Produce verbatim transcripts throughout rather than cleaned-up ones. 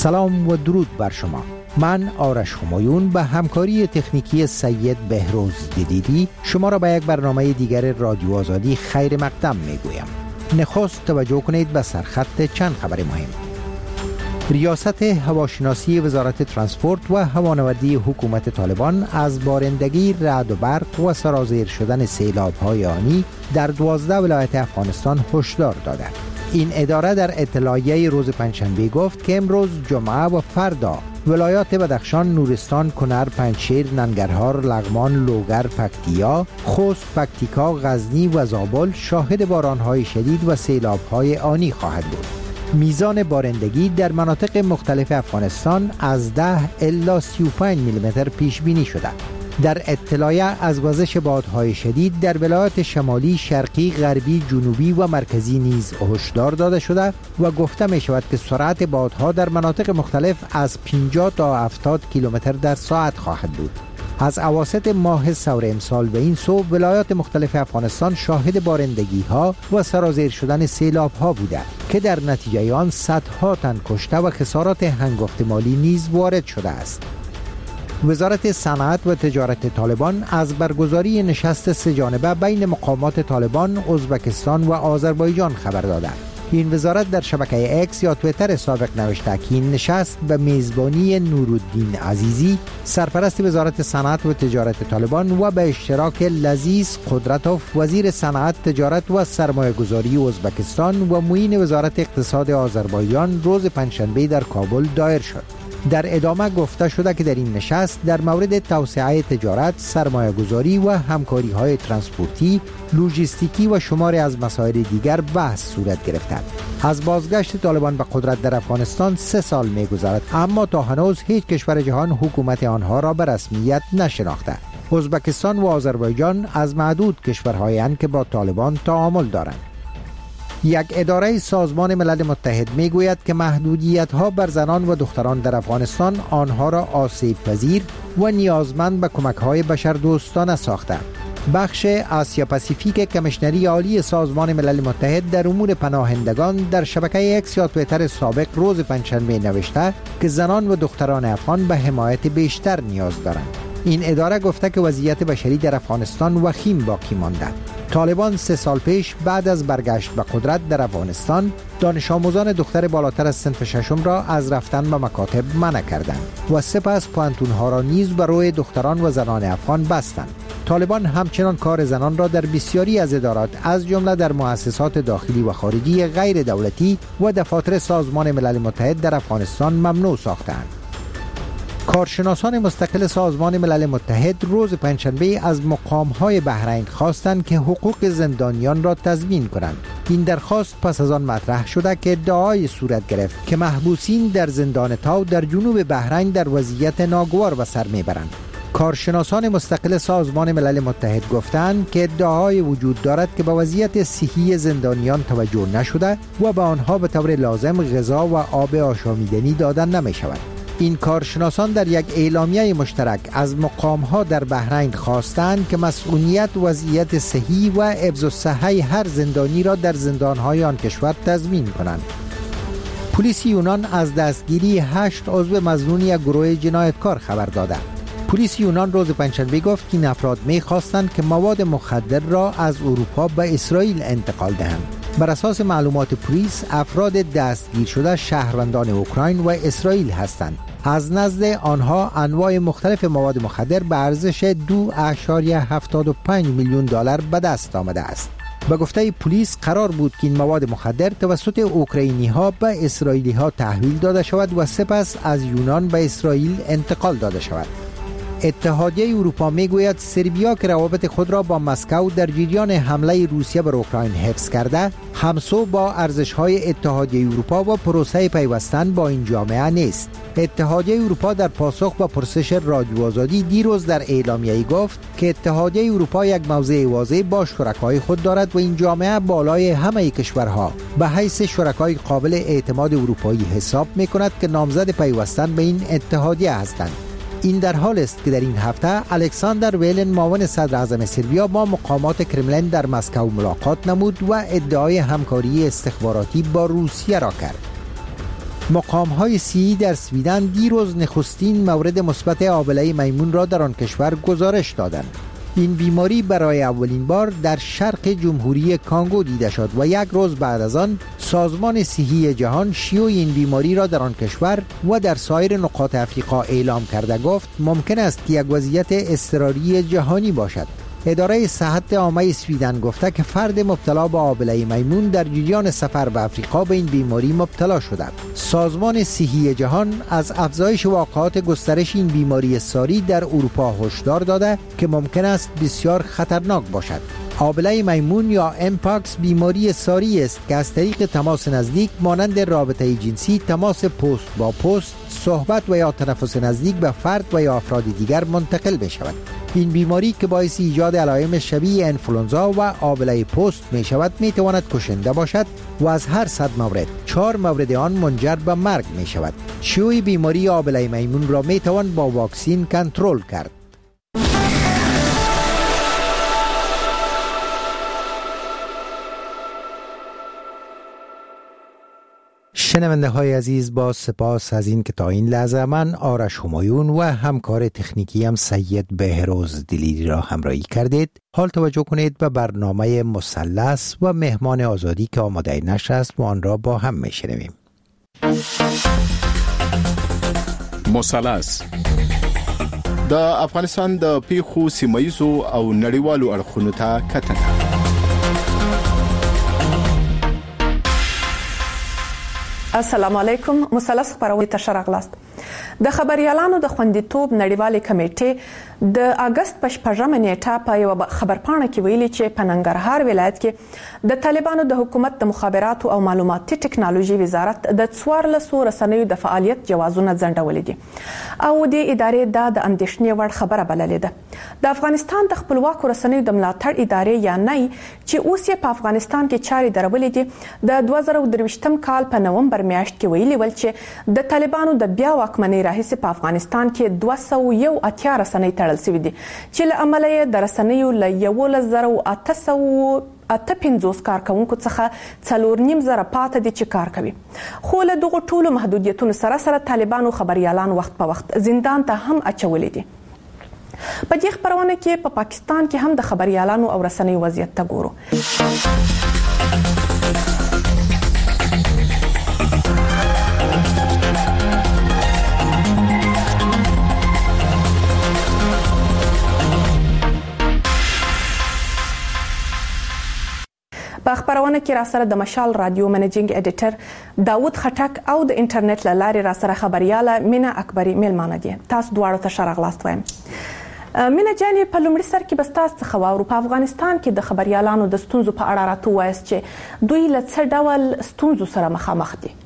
سلام و درود بر شما. من آرش همایون به همکاری تکنیکی سید بهروز دیدیدی شما را به یک برنامه دیگر رادیو آزادی خیر مقدم می گویم. نخست توجه کنید به سرخط چند خبر مهم. ریاست هواشناسی وزارت ترانسپورت و هوانوردی حکومت طالبان از بارندگی، رعد و برق و سرازیر شدن سیلاب‌های آنی در دوازده ولایت افغانستان هشدار داده. این اداره در اطلاعیه روز پنجشنبه گفت که امروز جمعه و فردا ولایات بدخشان، نورستان، کنر، پنجشیر، ننگرهار، لغمان، لوگر، پکتیا، خوست، پکتیکا، غزنی و زابل شاهد باران‌های شدید و سیلاب‌های آنی خواهد بود. میزان بارندگی در مناطق مختلف افغانستان از ده الی سی و پنج میلیمتر پیش بینی شده. در اطلاعیه از وزش بادهای شدید در ولایات شمالی، شرقی، غربی، جنوبی و مرکزی نیز هشدار داده شده و گفته می شود که سرعت بادها در مناطق مختلف از پنجاه تا هفتاد کیلومتر در ساعت خواهد بود. از اواسط ماه سور امسال به این سو ولایات مختلف افغانستان شاهد بارندگی ها و سرازیر شدن سیلاب ها بوده که در نتیجه آن صدها تن کشته و خسارات هنگفت مالی نیز وارد شده است. وزارت صنعت و تجارت طالبان از برگزاری نشست سه جانبه بین مقامات طالبان، ازبکستان و آذربایجان خبر داده. این وزارت در شبکه اکس یا تویتر سابق نوشته که این نشست به میزبانی نورالدین عزیزی، سرپرست وزارت صنعت و تجارت طالبان و به اشتراک لذیذ قدرتوف، وزیر صنعت، تجارت و سرمایه گذاری ازبکستان و معین وزارت اقتصاد آذربایجان روز پنجشنبه در کابل دایر شد. در ادامه گفته شده که در این نشست در مورد توسعه تجارت، سرمایه گذاری و همکاری های ترانسپورتی، لوجستیکی و شماری از مسائل دیگر بحث صورت گرفته. از بازگشت طالبان به قدرت در افغانستان سه سال می گذرد، اما تا هنوز هیچ کشور جهان حکومت آنها را به رسمیت نشناخته. ازبکستان و آذربایجان از معدود کشورهایی اند که با طالبان تعامل دارند. یک اداره سازمان ملل متحد می گوید که محدودیت‌ها بر زنان و دختران در افغانستان آنها را آسیب پذیر و نیازمند به کمک‌های بشردوستانه ساخته. بخش آسیا پاسیفیک کمیشنری عالی سازمان ملل متحد در امور پناهندگان در شبکه اکس یا تویتر سابق روز پنجشنبه نوشته که زنان و دختران افغان به حمایت بیشتر نیاز دارند. این اداره گفته که وضعیت بشری در افغانستان وخیم باقی مانده. طالبان سه سال پیش بعد از برگشت به قدرت در افغانستان دانش آموزان دختر بالاتر از صنف ششم را از رفتن به مکاتب منع کردند و سپس پانتونها را نیز بر روی دختران و زنان افغان بستند. طالبان همچنان کار زنان را در بسیاری از ادارات از جمله در مؤسسات داخلی و خارجی غیر دولتی و دفاتر سازمان ملل متحد در افغانستان ممنوع ساختند. کارشناسان مستقل سازمان ملل متحد روز پنجشنبه از مقام‌های بحرین خواستند که حقوق زندانیان را تضمین کنند. این درخواست پس از آن مطرح شده که ادعای صورت گرفت که محبوسین در زندان تاو در جنوب بحرین در وضعیت ناگوار به سر میبرند. کارشناسان مستقل سازمان ملل متحد گفتند که ادعای وجود دارد که به وضعیت صحی زندانیان توجه نشده و به آنها به طور لازم غذا و آب آشامیدنی دادن نمی شود. این کارشناسان در یک اعلامیه مشترک از مقام‌ها در بحرین خواستند که مسئولیت وضعیت صحی و حفظ الصحه هر زندانی را در زندان‌های آن کشور تضمین کنند. پلیس یونان از دستگیری هشت عضو مظنون یک گروه جنایتکار خبر داده. پلیس یونان روز پنجشنبه گفت که این افراد می‌خواستند که مواد مخدر را از اروپا به اسرائیل انتقال دهند. بر اساس معلومات پلیس افراد دستگیر شده شهروندان اوکراین و اسرائیل هستند. از نزد آنها انواع مختلف مواد مخدر به ارزش دو اشاریه هفتاد و پنج میلیون دلار به دست آمده است. به گفته پلیس قرار بود که این مواد مخدر توسط اوکراینی ها به اسرائیلی ها تحویل داده شود و سپس از یونان به اسرائیل انتقال داده شود. اتحادیه اروپا میگوید سربیا که روابط خود را با مسکو در جریان حمله روسیه بر اوکراین حفظ کرده، همسو با ارزش‌های اتحادیه اروپا و پروسه پیوستن با این جامعه نیست. اتحادیه اروپا در پاسخ به پرسش رادیو آزادی دیروز در اعلامیه‌ای گفت که اتحادیه اروپا یک موضع واضح با شرکای خود دارد و این جامعه بالای همه کشورها به حیث شرکای قابل اعتماد اروپایی حساب می‌کند که نامزد پیوستن به این اتحادیه هستند. این در حال است که در این هفته الکساندر ویلن معاون صدر اعظم سربیا با مقامات کرملین در مسکو ملاقات نمود و ادعای همکاری استخباراتی با روسیه را کرد. مقام‌های سی در سویدن دیروز نخستین مورد مثبت آبله میمون را در آن کشور گزارش دادند. این بیماری برای اولین بار در شرق جمهوری کانگو دیده شد و یک روز بعد از آن سازمان صحی جهان شیوع این بیماری را در آن کشور و در سایر نقاط افریقا اعلام کرده گفت ممکن است که یک وضعیت اضطراری جهانی باشد. اداره صحت عامه سویدن گفته که فرد مبتلا به آبله میمون در جریان سفر به افریقا به این بیماری مبتلا شده. سازمان صحی جهان از افزایش واقعات گسترش این بیماری ساری در اروپا هشدار داده که ممکن است بسیار خطرناک باشد. آبله میمون یا امپاکس بیماری ساری است که از طریق تماس نزدیک مانند رابطه جنسی، تماس پوست با پوست، صحبت و یا تنفس نزدیک به فرد و یا افراد دیگر منتقل بشود. این بیماری که باعث ایجاد علائم شبیه انفلونزا و آبله پوست می شود می تواند کشنده باشد و از هر صد مورد چهار مورد آن منجر به مرگ می شود. شیوع بیماری آبله میمون را می توان با واکسین کنترل کرد. شنونده های عزیز، با سپاس از این که تا این لحظه من آرش همایون و همکار تکنیکی هم سید بهروز دلیری را همراهی کردید. حال توجه کنید به برنامه مثلث و مهمان آزادی که آماده نشر است و آن را با هم میشنویم. مثلث د افغانستان د پیښو سیمایزو او نړیوالو اړخونو ته کتنه. السلام علیکم. مثلث خبرونه ته شراغلاست. د خبريالانو د خوندیتوب نړیوالې کمیټې د اگست په شپږمه نیټه په یو خبرپاڼه کې ویلي چې په ننګرهار ولایت کې د طالبانو د حکومت د مخابراتو او معلوماتي ټکنالوژي وزارت د څوارلسو رسنیو د فعالیت جوازونه ځنډولي دي او د ادارې د اندېښنې وړ خبره بللې ده. د افغانستان د خپلواکو رسنیو د ملاتړ ادارې یا نه چې اوس یې په افغانستان کې چاري درولې دي د دوه زره درویشتم کال په نومبر میاشت کې ویلي ول چې د طالبانو د بیا واکمنۍ راهیسې په افغانستان کې دوه سوه یو اتیا رسنۍ تړل شوي دي چې له امله یې د رسنیو له یولس زره اته سوه اته پنځوس کارکونکو څخه څلور نیم زره پاته دي چې کار کوي. خو له دغو ټولو محدودیتونو سره سره طالبانو خبريالان وخت په وخت زندان ته هم اچولي دي. په دې خبرونه کې په پا پاکستان کې هم د خبريالانو او رسنیو وضعیت ته ګورو. په خبرونه کې را سره د مشال رادیو منیجینګ ایډیټر داوود خټک او د انټرنیټ له لارې را سره خبرياله مینا اکبری میلمانه دي. تاسو دواړو ته ښه راغلاست وایم. مینا جانې په لومړي سر کې به تاسو څخه واورو په افغانستان کې د خبريالانو د ستونزو په اړه راته ووایاست چې دوی له څه ډول ستونزو سره مخامخ دي.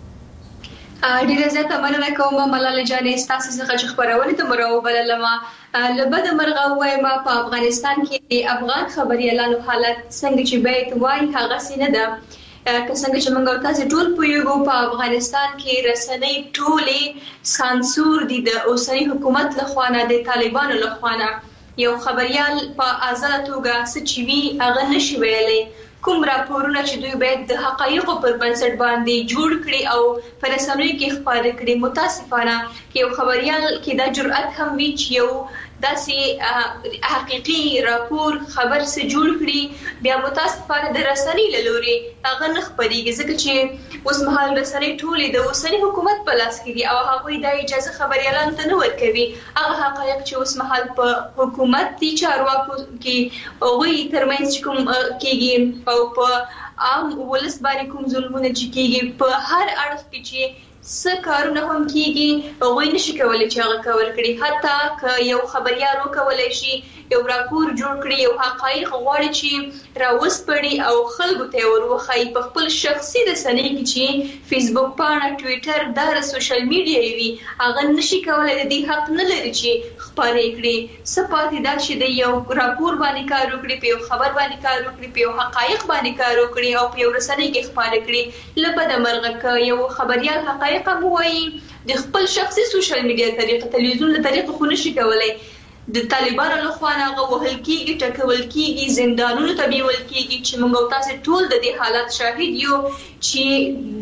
ډیره زیاته مننه کوم ملاله جانې ستاسو څخه چې خبرونه ته مرو بللم. لبد مرغه وایم په افغانستان کې د افغان خبريالانو حالت څنګه چې بیت وای هغه سینه ده که څنګه چې موږ تاسو ټول پوهیږو په افغانستان کې رسنۍ ټولې سانسور دي د اوسنی حکومت لخوا نه د طالبانو لخوا نه. یو خبريال په آزاد توګه سچوي هغه نشي ویلي. کوم راپورونه چې دوی باید د حقایقو پر بنسټ باندې جوړ کړي او په رسنیو کې خپاره کړي. متاسفانه کې یو خبريال کې دا جرأت هم وی چې یو داسې حقيقي راپور خبر سره جوړ کړي بیا متاسفانه د رسنۍ له لوري هغه نه خبريږي ځکه چې اوس مهال رسنۍ ټولې د اوسنی حکومت په لاس کې دي او هغه د اجازه خبريالانو ته نه ورکوي. هغه حقایق چې اوس مهال په حکومتي چارواکو کې وی ترمنځ کوم کېږي او په عام ولس باندې کوم ظلمونه چې کېږي په هر اړخ کې چې څه کارونه هم کېږي هغوی نشي کولی چې هغه کول کړي. حتی که یو خبريال وکولی شي یو راپور جوړ کړي یو حقایق غواړي چې راوسپړي او خلکو ته وروښایي په خپل شخصي رسنۍ کې چې فیسبوک پاڼه ټویټر دا سوشل میډیا وي هغه نشي کولی د دې حق نه لري چې خپاره کړي. څه پاتې دا چې د یو راپور باندې کار وکړي په یو خبر باندې کار وکړي په یو حقایق باندې کار وکړي او په یو رسنۍ کې خپاره کړي. له بده مرغه که یو خبريال حقایق هم وایي د خپل شخصي سوشل میډیا طریقه تلویزیون له طریقه خو نشي کولی. د طالبانو لخوا هغه وهل کېږي ټکول کېږي زندانونو ته بیول کېږي چې موږ تاسو ټول د دې حالت شاهد یو چې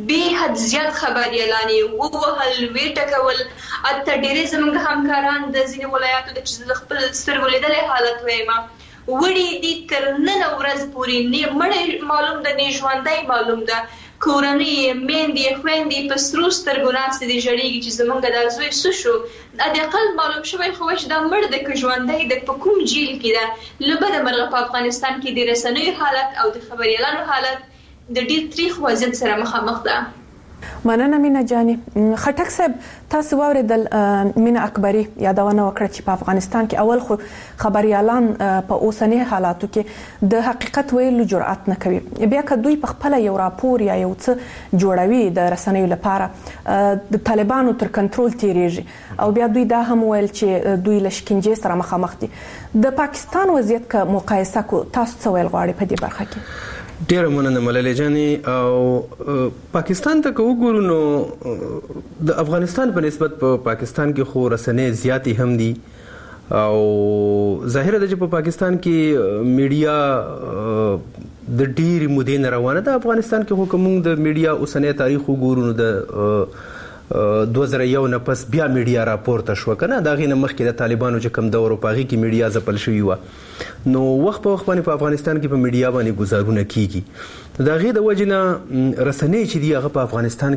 به حد زیات خبريالان ووهل ویټکول اته ډېر زموږ همکاران د ځینې ولایاتو د چې خپل سترګو لیدلې حالت وایما وړي دي تر نن ورځ پورې نه مړ معلوم ده نه ژوندۍ معلوم ده کورنۍ میندې خويندې په سرو سترګو ناستې دي ژړېږي چې زموږ د زوی څه شو د اقل معلوم شوی خو چې دا مړ د که ژوندۍ د په کوم جیل کې ده له بده مرغه په افغانستان کې د رسنیو حالت او د خبريالانو حالت د ډېر تریخ وضعیت سره مخامخ ده. مننه مینا جاني. خټک صاحب تاسو واوریدل مینا اکبري یادونه وکړه چې په افغانستان کې اول خو خبريالان په اوسنی حالاتو کې د حقیقت ویلو جرأت نه کوي بیا که دوی په خپل یو راپور یا یو څه جوړوي د رسنیو لپاره د طالبانو تر کنټرول تیریږي او بیا دوی دا هم ویل چې دوی لشکینجې سره مخامخ دي. د پاکستان وضعیت که مقایسه کو تاسو څه ویل غواړئ په دې برخه کې؟ ډیره مننه ملالۍ جانې. او پاکستان ته که وګورو نو د افغانستان په نسبت په پاکستان کې خو رسنۍ زیاتې هم دي او ظاهره ده چې په پاکستان کې میډیا د ډېرې مودې نه روانه ده. افغانستان کې خو که موږ د میډیا اوسنی تاریخ وګورو نو د دوه زره یو نه پس بیا میډیا راپورته شوه که نه د هغې نه مخکې د طالبانو چې کوم دور و په هغې کې میډیا ځپل شوي وه نو وخت په وخت باندې په افغانستان کې په میډیا باندې ګزارونه کیږي د هغې د وجې نه رسنۍ چې دي هغه په افغانستان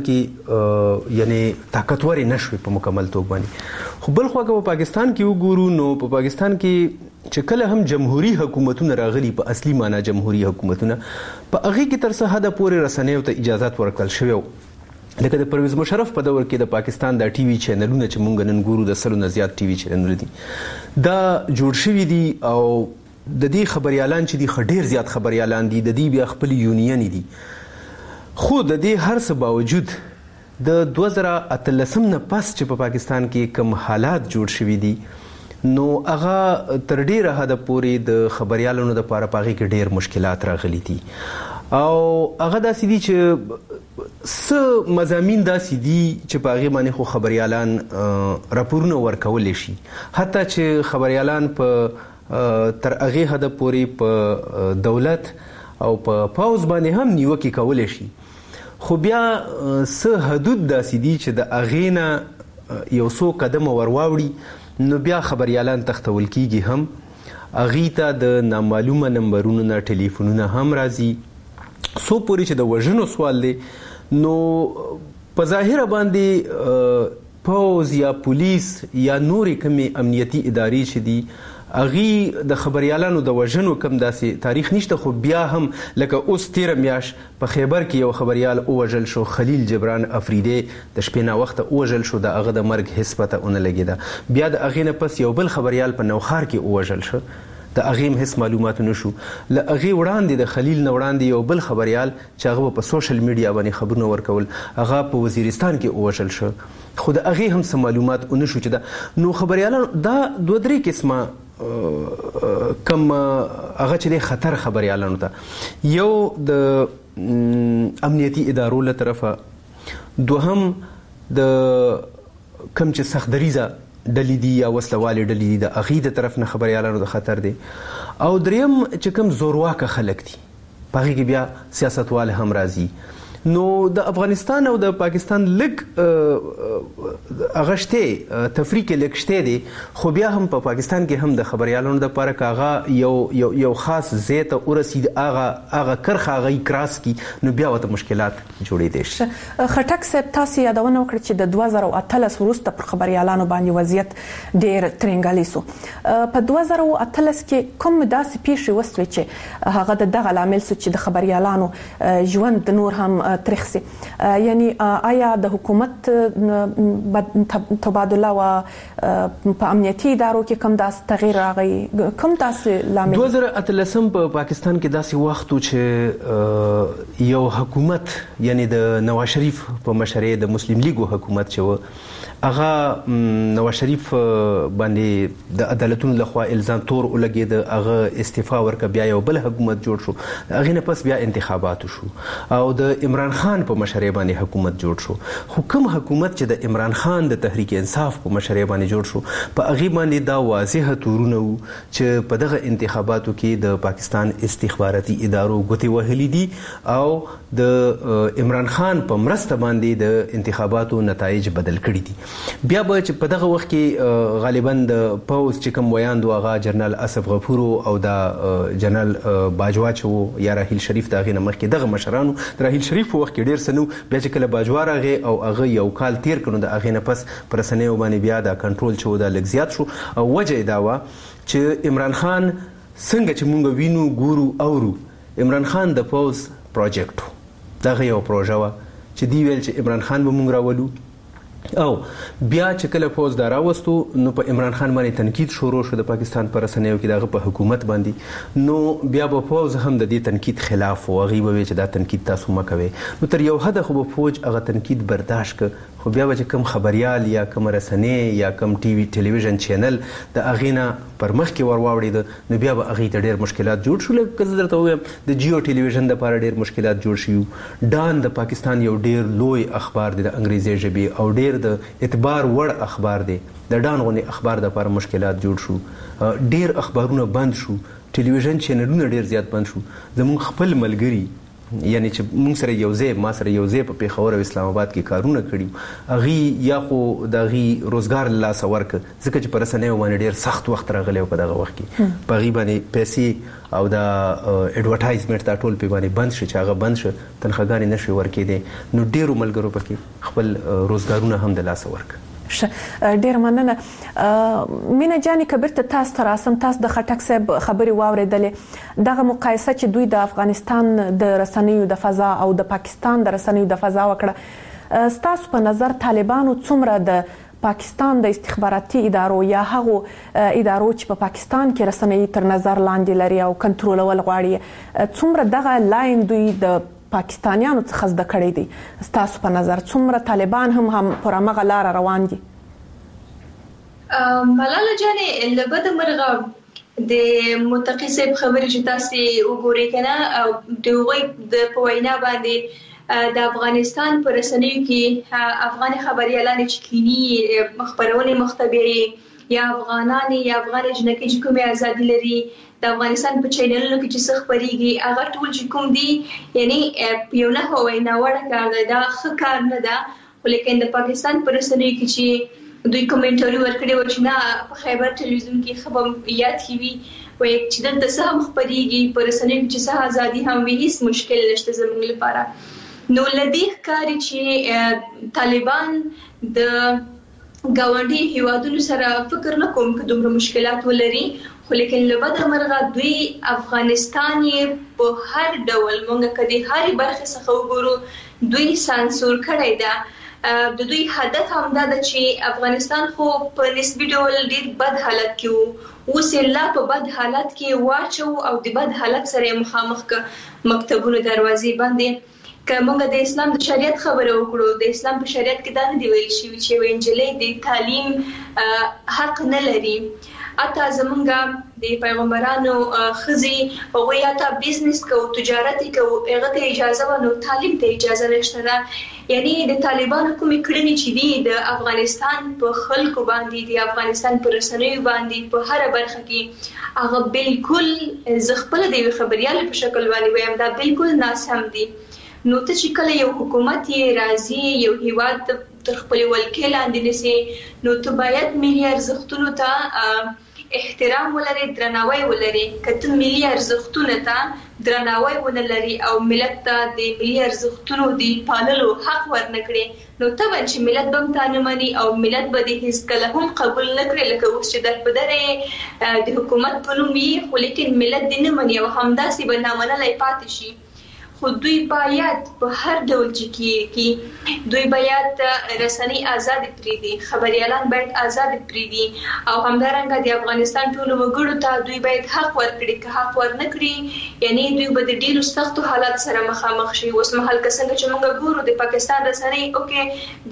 کې یعنې طاقتورې نه شوې په مکمل توګ باندې. خو بل خوا که په پاکستان کې وګورو نو په پاکستان کې چې کله هم جمهوري حکومتونه راغلي په اصلي معنا جمهوري حکومتونه په هغې کې تر څه حده پورې رسنیو ته اجازات ورکړل شوی لکه د پرویز مشرف په دور کې د پاکستان د ټي وي چینلونه چې مونږ نن ګورو د سلو نه زیات ټي وي چینلونه دي دا جوړ شوي دي او د دې خبريالان چې دي ډېر زیات خبريالان دي د دې بیا خپل یونین دي خو د دې هر څه باوجود د دوه زره اتلسم نه پس چې په پاکستان کې کوم حالات جوړ شوي دي نو هغه تر ډېره حده پورې د خبريالانو دپاره په هغې کې ډېر مشکلات راغلي دي او هغه داسې دي چې څه مضامین داسې دي چې په هغې باندې خو خبريالان راپورونه ورکولی شي حتی چې خبريالان په تر هغې حده پورې په دولت او په پوځ باندې هم نیوکې کولی شي خو بیا څه حدود داسې دي چې د هغې نه یو څو قدمه ور واوړي نو بیا خبريالان تختول کیږي هم هغې ته د نامعلومه نمبرونو نه ټلیفونونه هم راځي څو پورې چې د وژنو سوال دی نو په ظاهره باندې پوځ یا پولیس یا نورې کومې امنیتي ادارې چې دي هغې د خبريالانو د وژنو کم داسې تاریخ نشته خو بیا هم لکه اوس تیره میاشت په خیبر کې یو خبريال ووژل شو خلیل جبران افریدی د شپې ناوخته ووژل شو د هغه د مرګ هیڅ پته ونه لګېده بیا د هغې نه پس یو بل خبريال په نوخار کې ووژل شو د هغې هم هیڅ معلومات نه شو له هغې وړاندې د خلیل نه وړاندې یو بل خبريال چې هغه په سوشل میډیا باندې خبرونه ورکول هغه په وزیرستان کې ووژل شو خو د هغې هم څه معلومات ونه شو چې دا نو خبريالان دا دوه درې قسمه کم هغه چې دی خطر خبريالانو ته یو د امنیتي ادارو له طرفه دوهم د کم چې سخت دریزه ډلې دي یا وسلوالې ډلې دي د هغې د طرف نه خبريالانو د خطر دی او دریم چې کوم زورواکه خلک دي په هغې کې بیا سیاستوال هم راځي نو د افغانستان او د پاکستان لږ هغه شته تفریق لږ شته دی خو بیا هم په پاکستان کې هم د خبريالانو دپاره که هغه یو یو یو خاص ځای ته ورسید هغه هغه کرښه هغه کراس کی نو بیا ورته مشکلات جوړېدی شي. خټک صاحب تاسو یادونه وکړه چې د دوه زره اتلس وروسته پر خبريالانو باندې وضعیت ډېر ترنګالی سو په دوه زره اتلس کې کوم داسې پیښې وسوې چې هغه د دغه لامل سو چې د خبريالانو ژوند نور هم تاریخ سي یعنی آیا د حکومت تبادله و په امنیتي ادارو کې کوم داس تغییر راغی کوم داس لامل دوه زره اتلسم په پاکستان کې داسې وخت چې یو حکومت یعنی د نواز شریف په مشرۍ د مسلم لیګو حکومت چې و هغه نواز شریف باندې د عدالتونو لخوا الزام تور ولګید، هغه استعفا ورکړه، بیا یو بل حکومت جوړ شو، هغه نه پس بیا انتخابات شو او د عمران خان په مشرۍ باندې حکومت جوړ شو. خو کوم حکومت چې د عمران خان د تحریک انصاف په مشرۍ باندې جوړ شو، په هغه باندې دا واضح تورونه وو چې په دغه انتخاباتو کې د پاکستان استخباراتي ادارو ګوتې وهلې دي او د عمران خان په مرسته باندې د انتخاباتو نتایج بدل کړي دي. بیا به چې په دغه وخت کې غالبا د پوز چې کوم ویاندو هغه جنرال اسف غفور او دا جنرال باجوا چې وو یا راحیل شریف د هغې نه مخکې دغه مشرانو د راحیل شریف په وخت کې ډېر څه نه و. بیا چې کله باجوا راغی او هغه یو کال تیر کړ نو د هغې نه پس په رسنیو باندې بیا دا کنټرول چې و دا لږ زیات شو او وجه یې دا وه چې عمران خان څنګه چې مونږ وینو ګورو اورو، عمران خان د پوز پروجیکټ و، دغه یو پروژه وه چې دی ویل چې عمران خان به مونږ راولو او بیا چې کله پوز دا راوستو نو په عمران خان باندې تنقید شروع شو د پاکستان پر رسنیو کې دغه په حکومت باندې، نو بیا به پوز هم د دې تنقید خلاف و، هغوی به ویل چې دا تنقید تاسو مه کوئ. نو تر یو حده خو به فوج هغه تنقید برداشت که، خو بیا به چې کوم خبریال یا کوم رسنۍ یا کوم ټي وي ټلویزیون چینل د هغې نه پر مخکې ور واوړېده نو بیا به هغوی ته ډېر مشکلات جوړ شو. لکه زه درته ووایم د جیو ټلویزیون دپاره ډېر مشکلات جوړ شوي. ډان د پاکستان یو ډېر لوی اخبار دی د انګریزي ژبې او ډېر د اعتبار وړ اخبار دی، د ډان غوندې اخبار دپاره مشکلات جوړ شو. ډېر اخبارونه بند شو، ټلویزیون چینلونه ډېر زیات بند شو. زموږ خپل ملګري یعنی چې موږ سره یو ځای ما سره یو ځای په پیښور او اسلام آباد کې کارونه کړي، هغوی یا خو د هغوی روزګار له لاسه ورکړه ځکه چې په رسنیو باندې ډېر سخت وخت راغلی و په دغه وخت کې، په هغوی باندې پیسې او د اډورټایزمنټ دا ټول پې باندې بند شو چې هغه بند شو، تنخواګانې نه شوې ورکېدې، نو ډېرو ملګرو پکې خپل روزګارونه هم د لاسه ورکړه. ډیر مننه. مینا جانې که بیرته تاسو ته راسم، تاسو د خټک صاحب خبرې واورېدلې، دغه مقایسه چې دوی د افغانستان د رسنیو د فضا او د پاکستان د رسنیو د فضا وکړه، ستاسو په نظر طالبانو څومره د پاکستان د استخباراتي ادارو یا هغو ادارو چې په پاکستان کې رسنۍ تر نظر لاندې لري او کنټرولول غواړي، څومره دغه لاین دوی د پاکستانیانو څخه زده کړی دی؟ ستاسو په نظر څومره طالبان هم هم پر همغه لاره روان دي؟ ملاله جانې له بده مرغه د متقي صاحب خبرې چې تاسو وګورئ کنه د هغوی د په وینا باندې د افغانستان په رسنیو کې افغان خبریالان چې کینی خبرونه مختبري یا افغانان یا افغان جنکي چې کومه ازادي لري د افغانستان په چینلونو کې چې څه خبريږي هغه ټول چې کوم دي یعنی یو نه وینا وړه کار دی، دا ښه کار نه ده. ولیکن د پاکستان په رسنیو کې چې دوی کومنټري ورکړي و چې نه په خیبر ټلویزیون کې خبر یا ټي وي وایي چې دلته څه هم خبريږي، په رسنیو کې چې څه ازادي هم وي، هیڅ مشکل نشته زموږ لپاره. نو لدی ښکاري چې طالبان د ګاونډي هیوادونو سره فکر نه کوم که دومره مشکلات ولري، خو لیکن له بده مرغه دوی افغانستان یې په هر ډول مونږ کدي هر برخه څخه وګورو دوی سانسور کړی ده. د دوی هدف هم دا ده چې افغانستان خو په نسبي ډول ډیر بد حالت کې وو، اوس یې لا په بد حالت کې واچو او د بد حالت سره مخامخ ک مکتبونو دروازې باندې. که موږ د اسلام د شریعت خبره وکړو، د اسلام په شریعت کې دا نه دی ویل شوی چې وینجلې د تعلیم حق نه لري. اته زمونږ د پیغمبرانو خزي او یا تا بزنس کو تجارت کو هغه ته اجازه ونو تعلیم ته اجازه نشته. یعنی د طالبانو کومې کړنې چې دي د افغانستان په خلکو باندې د افغانستان پر رسنیو باندې په هر برخه کې هغه بالکل زغپل دی خبريال په شکل باندې وایم دا بالکل ناسم دي. نو ته چې کله یو حکومت یې راځي یو هیواد تر خپل ولکې لاندې نشي نو ته باید ملي ارزښتونو ته احترام ولري، درناوی ولري. کته ملي ارزښتونو ته درناوی ولري او ملت ته د ملي ارزښتونو دی پاللو حق ورنکړي نو ته چې ملت بم تانه مني او ملت به د هیڅ کله هم قبول نکړي، لکه اوس چې در پدره د حکومت په نوم یې خو لیکن ملت دې نه مني او همداسې به نامنلای پاتې شي. خو دوی باید په هر ډول چې کې دوی باید رسنۍ آزاد پریږدي، خبريالان باید آزاد پریږدي، او همدارنګه د افغانستان ټول وګړو ته دوی باید حق ورکړي. که حق ورنکړي یعنی دوی به د ډیرو سختو حالات سره مخامخ شي. اوس مهال که څنګه چې موږ ګورو د پاکستان رسنۍ اوکې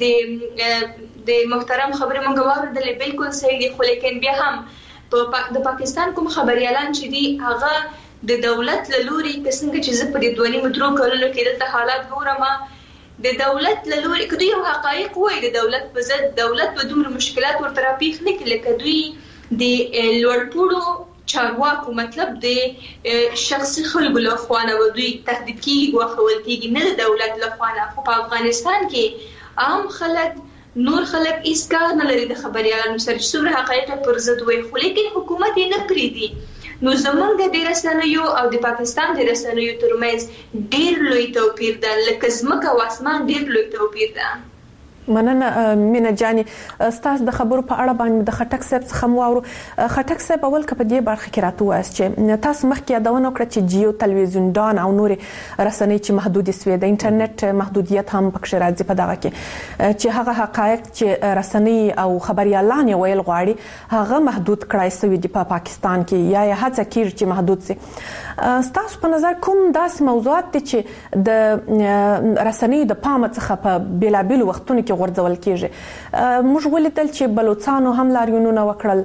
د د محترم خبرې موږ واوریدلې بالکل صحیح دي، خو لیکن بیا هم د پاکستان کوم خبريالان چې دي هغه د دولت له لوري که څنګه چې زه په دې دوه نیمو درو کلونو کې دلته حالات ګورم د دولت له لوري که دوی یو حقایق وایي د دولت په ضد دولت به دومره مشکلات ورته راپېښ نه کړي لکه دوی د لوړپوړو چارواکو مطلب د شخصي خلکو له خوا نه به دوی تهدید کېږي ګواښول کېږي نه د دولت له خوا نه. خو په افغانستان کې عام خلک نور خلک هیڅ کار نه لري د خبريالانو سره چې څومره حقایق پر ضد وایي، خو لیکن حکومت یې نه پرېږدي. نو زمونږ د رسنیو او د پاکستان د رسنیو ترمنځ ډیر لوی توپیر ده، لکه ځمکه او اسمان ډیر لوی توپیر ده. مننه مینا جاني، ستاسو د خبرو په اړه باندې د خټک صاحب څخه مو واورو. خټک صاحب اول که په دې برخه کې راته وایاست چې تاسو مخکې یادونه وکړه چې جیو تلویزیون او نور رسنۍ چې محدودې سوې د انټرنیټ محدودیت هم پکې راځي په دغه کې چې هغه حقایق چې رسنۍ او خبريالان یې ویل غواړي هغه محدود کړای شوی دی په پاکستان کې یا یې هڅه کیږي چې محدود شي. ستاسو په نظر کوم داسې موضوعات دي چې د رسنۍ د پام څخه په بیلابیلو وختونو کې غورځول کیږي؟ موږ ولیدل چې بلوچستان هم لاریونونه وکړل،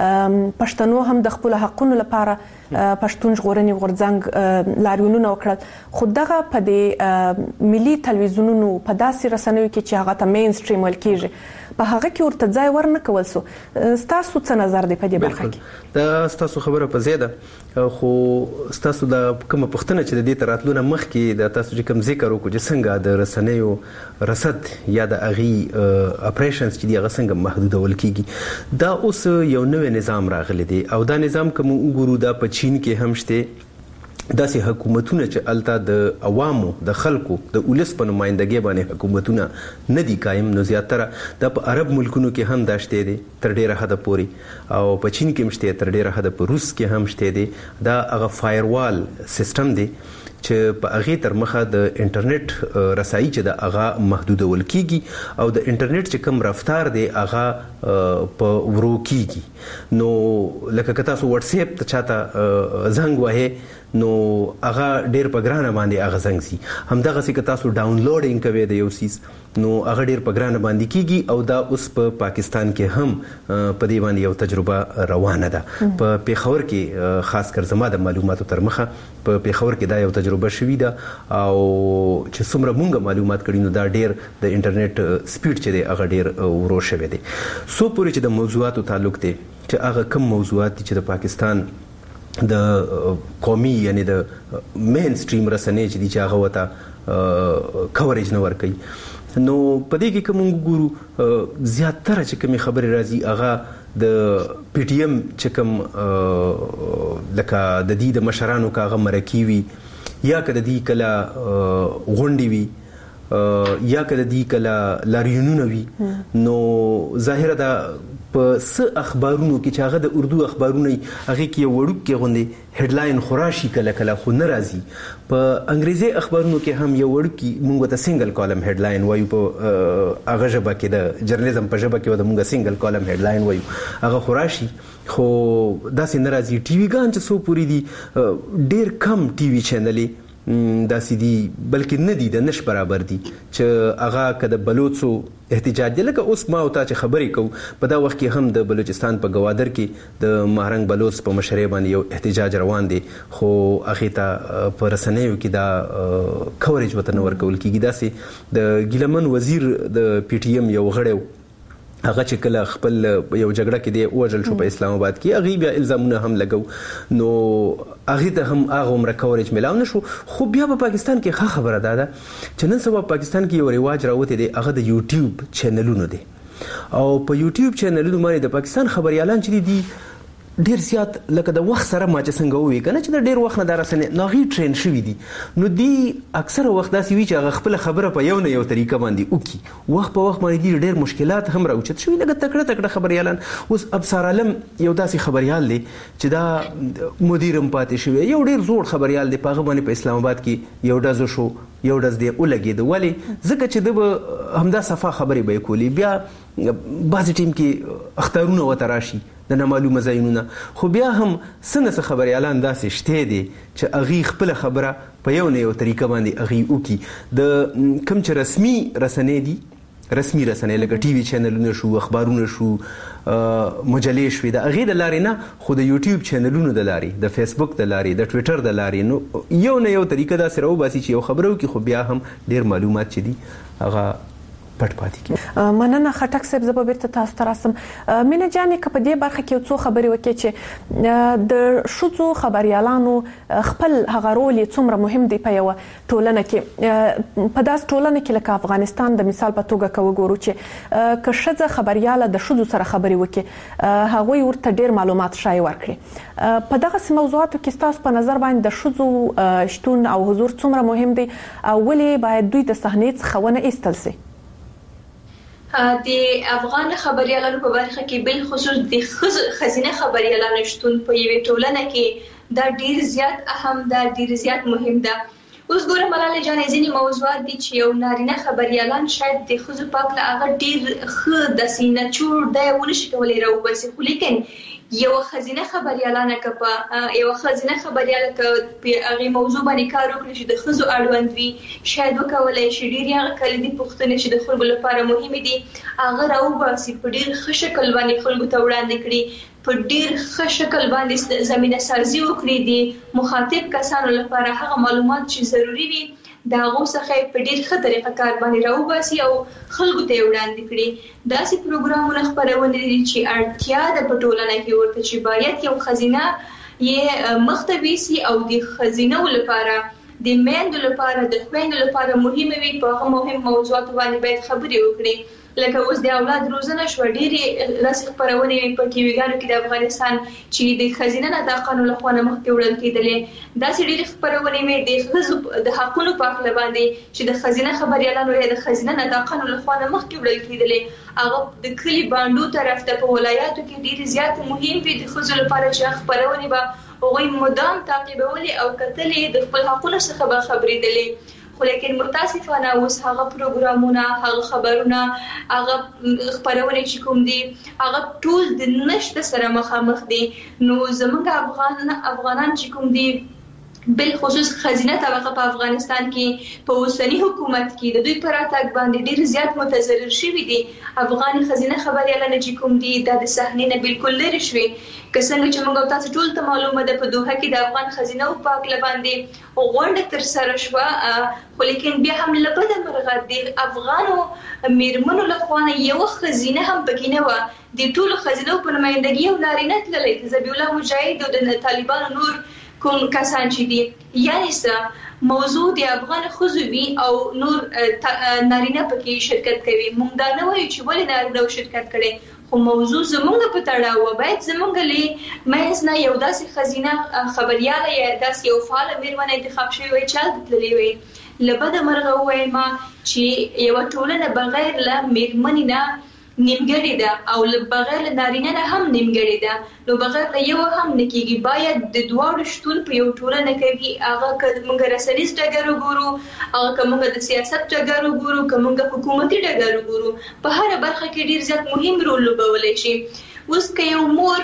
پښتنو هم د خپل حقونو لپاره پښتون ژغورنې غورځنګ لاریونونه وکړل، خو دغه په دې ملي تلویزیونونو په داسې رسنیو کې چې هغه ته مین سټریم ویل کیږي په هغه کې ورته ځای ورنه کول سو. ستاسو څه نظر دی په دې برخه کې؟ دا ستاسو خبره په زیاده، خو ستاسو د کومه پښتنه چې د دې تراتلونه مخ کې د تاسو چې کوم ذکر وکړو چې څنګه د رسنیو رصد یا د اغي اپریشنز چې دی هغه څنګه محدودول کیږي، دا اوس یو نوې نظام راغلی دی او دا نظام کوم وګورو دا په چین کې هم شته. داسې حکومتونه چې الته د عوامو د خلکو د ولس په نمائندګۍ باندې حکومتونه نه دي قایم، نو زیاتره د په عرب ملکونو کې هم دا شته دي تر ډیره حد پورې، او په چین کې هم شته تر ډیره حد، په روس کې هم شته دي. دا هغه فایروال سیستم دی چې په هغه تر مخه د انټرنیټ رسایي چې د هغه محدودول کیږي او د انټرنیټ چې کوم رفتار دی هغه په ورو کیږي. نو لکه که تاسو واتس اپ ته چاته زنګ وهه نو هغه ډیر په ګرانه باندې هغه زنګ سي، همدغه سي که تاسو ډاونلوډینګ کوي د یو سیس نو هغه ډیر په ګرانه باندې کیږي. او دا اوس په پا پاکستان کې هم په دې باندې یو تجربه روانه ده. په پیښور کې خاص کر زما د معلوماتو تر مخه په پیښور کې دا یو تجربه شوې ده، او چې څومره مونږه معلومات کړي نو دا ډیر د انټرنیټ سپیډ چې دی هغه ډیر ورو شوی دی. سو پورې چې د موضوعاتو تعلق دی چې هغه کوم موضوعات چې د پاکستان د قومي یعنی د مین سټریم رسنۍ چې دي چې هغه وته کوریج نه ورکوي، نو په دې کې کوم وګورو زیاتره چې کومې خبرې راځي هغه د پی ټی ایم چې کوم لکه د دې د مشرانو کاغه مرکي وي یا که د دې کله غونډې وي یا که د دې کله لاریونونه وي، نو ظاهره ده په څه اخبارونو کې چې هغه د اردو اخبارونه هغه کې یو وړوکی غوندې هډلاین خوراشي کله کله خو نه راځي. په انګریزي اخبارونو کې هم یو وړوکی مونږ ته سنگل کالم هډلاین وایو، په هغه ژبه کې د جرنالیزم په ژبه کې د مونږ سنگل کالم هډلاین وایو، هغه خوراشي خو داسې نه راځي. ټي وي ګان چې څو پورې دي ډیر کم ټي وي چینلې داسې دي بلکې نه دي د نش برابر دي چې هغه که د بلوڅو احتجاج دی، لکه اوس ما او تا چې خبرې کوو په دا وخت کې هم د بلوچستان په گوادر کې د مهرنګ بلوڅ په مشرۍ باندې یو احتجاج روان دی، خو هغې ته په رسنیو کې دا کوریج ورته نه ورکول کېږي. داسې د ګیلمن وزیر د پی ټي ایم یو غړی هغه چې کله خپل یو جګړه کې دی وژل شو په اسلام آباد کې، هغې بیا الزامونه هم لګو، نو هغې ته هم هغه عمره کوریج میلاو نه شو. خو بیا په پاکستان کې ښه خبره دا ده چې نن سبا پاکستان کې یو رواج راوتی دی، هغه د یوټیوب چینلونو دی، او په یوټیوب چینلونو باندې د پاکستان خبریالان چې دي ډیر زیات لکه د وخت سره ما چې څنګه ووي کنه چې د ډیر وخت نه دا رسنې ناغي ټرین شوي دي نو دی اکثره وخت داسې وي چې هغه خپل خبره په یو نه یو طریقه باندې وکي وخت په وخت باندې دي ډیر مشکلات هم راوچت شوي لکه تکړه تکړه خبريالان اوس ابصار عالم یو داسې خبريال دی چې دا مدیرم پاتې شوی یو ډیر زوړ خبريال دی په هغه باندې په اسلام آباد کې یو ډز شو یو ډز دی ولګید ولی ځکه چې د همدا صفه خبرې به کولی بیا بعض ټیم کې اختارونه وتراشي د نامعلومه ځایونو خو بیا هم څنګه خبريالان داسې شته دي چې اغي خپل خبره په یو نه یو طریقه باندې اغي وکي د کوم چې رسمي رسنۍ دي رسمي رسنۍ لکه ټي وي چینلونه شو اخبارونه شو مجلې شوې د اغي د لارې نه خو د یوټیوب چینلونو د لارې د فیسبوک د لارې د ټوئیټر د لارې نو یو نه یو طریقه دا سره وباسي چې یو خبرو کې خو بیا هم ډیر معلومات چي دي هغه پټ پاتې کی مننه خټک صاحب زه به بیرته تاسو ته راسم مینه جانې که په دې برخه کې څو خبرې وکړي چې د ښځو خبريالانو خپل هغه رول څومره مهم دی په یو ټولنه کې په داس ټولنه کې لکه افغانستان د مثال په توګه کو وګورو چې که ښځه خبرياله د ښځو سره خبرې وکړي هغه ورته ډیر معلومات شای ورکړي په دغه موضوعاتو کې تاسو په نظر باندې د ښځو شتون او حضور څومره مهم دی او ولې باید دوی د صحنې څخه ونه ایستل شي د افغان خبريالانو په برخه کې بل خصوص د خزینه خبريالانو شتون په یوه ټولنه کې دا ډیر زیات اهم ده ډیر زیات مهم ده اوس ګوره ملاله جان ځینې موضوعات دي چې یو نارینه خبريالان شاید د خزو پاک له هغه ډیر خ د سینه چور دی ونشي کولای راوبسي خو لیکن یو خزینه خبريالانه کپا یو خزینه خبرياله ک په هغه موضوع باندې کار وکړي چې د خزو اړوند وي شاید وکولای شي ډیر هغه کلیدي پوښتنې چې د خلکو لپاره مهمه دي هغه راوباسي په ډیر ښه شکل باندې خلکو ته وړاندې کړي په ډیر ښه شکل باندې زمينه سازي وکړي دي مخاطب کسانو لپاره هغه معلومات چې ضروری وي دا غوسه په ډیر ښه طریقه کار باندې راوباسي او خلکو ته وړاندې کړي داسې پروګرامونه خبرونه دي چې اړتیا د پټولنه کې ورته چې باید یو خزینه یې مختويسي او د خزینه لپاره د میندو لپاره د خويندو لپاره مهمه وي په هغه مهم موضوعات باندې باید خبرې وکړي لکه اوس د اولاد روزنه شو ډېری داسې خبرونه په ټیویګانو کې د افغانستان چې د خزینه نه د قانون له خوا مخکې وړل کېدلې داسې ډېری خبرونه مې د خزو د حقونو په اړه باندې چې د خزینه خبريالانو یا د خزینه نه د قانون له خوا مخکې وړل کېدلې هغه د کلی باندې طرف ته په ولایاتو کې ډېری زیات مهم دي د خزو لپاره چې خبرونه به وغوي مدام تعقیبولي او کتلې د خپل حقونو څخه به خبرې دي خو لیکن متاسفانه اوس هغه پروګرامونه هغه خبرونه هغه خبرونه چې کوم دي هغه ټول د نشته سره مخامخ دي نو زموږ افغان افغانان چې کوم دي بل خصوص خزینه طبقه په افغانستان کې په اوسنی حکومت کې د دوی پر اتاک باندې ډیر زیات متضرر شوي دي افغان خزینه خبريالانه چې کوم دي د صحنې نه بالکل لري شوي که څنګه چې موږ تاسو ټول ته معلومه ده په دوحه کې د افغان خزینه او پاک لباندې غونډه تر سره شو خو لیکن بیا هم لبد مرغه دي افغانو میرمنو لخوانه یو خزینه هم پکې نه و د ټول خزینه په نمائندګي او نارینه تللې ذبیح الله مجاهد او د طالبانو نور کوم کسان چې دي یعنی څه موضوع د افغان خزوی او نور نارینه پکې شرکت کوي موږ دا نه وایو چې ولې نارینه شرکت کړي خو موضوع زمونږ په تړاو باید زمونږ لې مېز نه یو داسې خزینه خبرياله یا داسې یو فعال میرمن انتخاب شوی وي چې تللی وي لبد مرغه وایم چې یو ټولنه بغیر له میرمن نه نیمګړی ده او بغیر له نارینه نه هم نیمګړی ده نو بغیر له یو هم نکېږي باید د دواړو شتون په یو ټولنه کې هغه که موږ رسنیز ډګر وګورو هغه که موږ د سیاست ډګر وګورو که موږ حکومتي ډګر وګورو په هر برخه کې ډیر زیات مهم رول لوبولی شي اوس که یو مور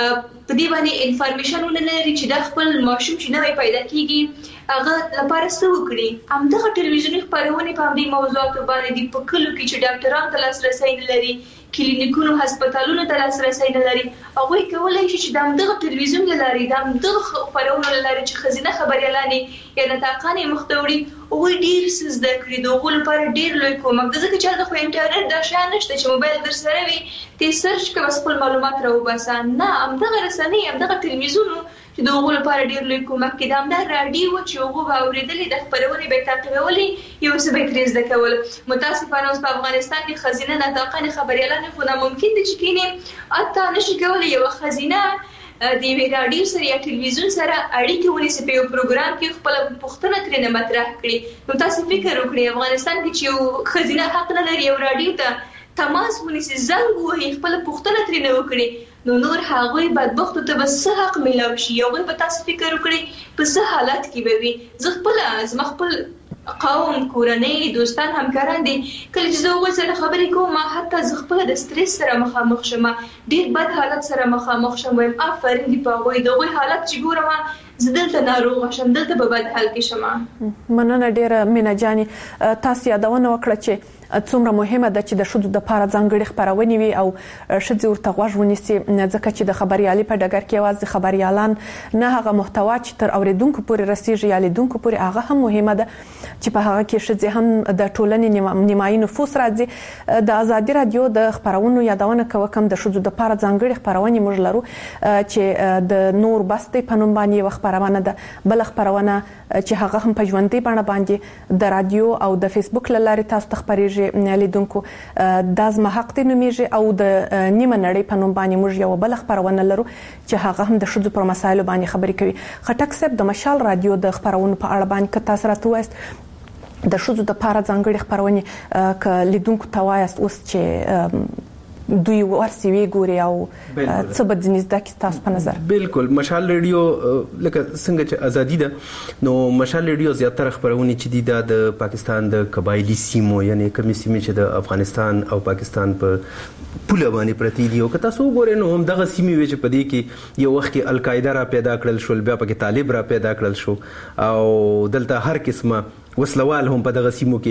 په دې باندې انفارمیشن ونه لري چې د خپل ماشوم چې نوی پیدا کیږي هغه لپاره څه وکړي همدغه ټلویزیوني خبرونه په دې موضوعاتو باندې د پکلو کې چې ډاکټرانو ته لاسرسي نه لري کلینیکونو هسپتالونو ته لاسرسي نه لري هغه کولای شي چې دغه ټلویزیون لري دغه خبرونه لري چې خزینه خبريالانه یا د تاقانې مختوري او ډیر څه زده کړی دوه لپاره ډیر لوی کومک د ځکه چې د خو انټرنیټ د شان نشته چې موبایل در سره وي ته سرچ کوي خپل معلومات راوباسه نه همدغه رسنۍ همدغه ټلویزیون چې دوه لپاره ډیر لوی کومک کړي دا د رادیو چې هغه اوریدلې د خبرونه به تعقیبولي یو څه به تریز د کول متاسفانه اوس په افغانستان کې خزینه نه تاقانې خبريالانه خو نه ممکن دي چې کینه اته نشي کولای یو خزینه د یوې راډیو سره یا ټلویزیون سره اړیکه ونیسي په یو پروګرام کې خپل پوښتنه ترې مطرح کړي. نو تاسو فکر وکړئ افغانستان کې چې یو ښځینه حق نه لري یو راډیو ته تماس ونیسي زنګ وهي خپل پوښتنه ترې نه وکړي نو نور هغوی بدبختو ته به څه حق میلاو شي. هغوی به تاسو فکر وکړئ په څه حالت کې به وي. زه خپله زما خپل قوم کورنۍ دوستان همکاران دي کله چې زه هغوی سره خبرې کوم حتی زه خپله د سټرس سره مخامخ شم ډېر بد حالت سره مخامخ شم وایم آفرین دي په هغوی د هغوی حالت چې ګورم زه دلته ناروغه شم دلته په بد حال کې شم. مننه ډېره مینه جانې. تاسو یادونه وکړه چې څومره مهمه ده چې د ښځو دپاره ځانګړې خپرونې وي او ښځې ورته غوږ ونیسي ځکه چې د خبریالۍ په ډګر کې یوازې خبریالان نه هغه محتوا چې تر اورېدونکو پورې رسیږي یا لیدونکو پورې هغه هم مهمه ده چې په هغه کې ښځې هم د ټولنې نیمایي نفوس راځي. د ازادي راډیو د خپرونو یادونه کوم د ښځو دپاره ځانګړې خپرونې موږ لرو چې د نور بس دی په نوم باندې یوه خپرونه ده. بله خپرونه چې هغه هم په ژوندۍ بڼه باندې د راډیو او د فیسبوک له لارې تاسو ته خپرېږي لیدونکو دا زما حق دی نومیږي او د نیمه نړۍ په نوم باندې موږ یوه بله خپرونه لرو چې هغه هم د ښځو پر مسایلو باندې خبرې کوي. خټک صاحب د مشال راډیو د خپرونو په اړه باندې که تاسو راته ووایاست د ښځو دپاره ځانګړې خپرونې که لیدونکو ته وایاست اوس چې دوی ورسي وی ګوري او څه به ځینې زده کړي تاسو په نظر؟ بالکل مشال ریډیو لکه څنګه چې ازادي ده نو مشال ریډیو زیاتره خپرونې چې دي دا د پاکستان د قبایلي سیمو یعنی کومې سیمې چې د افغانستان او پاکستان په پوله باندې پرتې دي او که تاسو وګورئ نو همدغه سیمې وې چې په دې کې یو وخت کې القاعده را پیدا کړل شول بیا پکې طالب را پیدا کړل شو او دلته هر قسمه وسلوال هم په دغه سیمو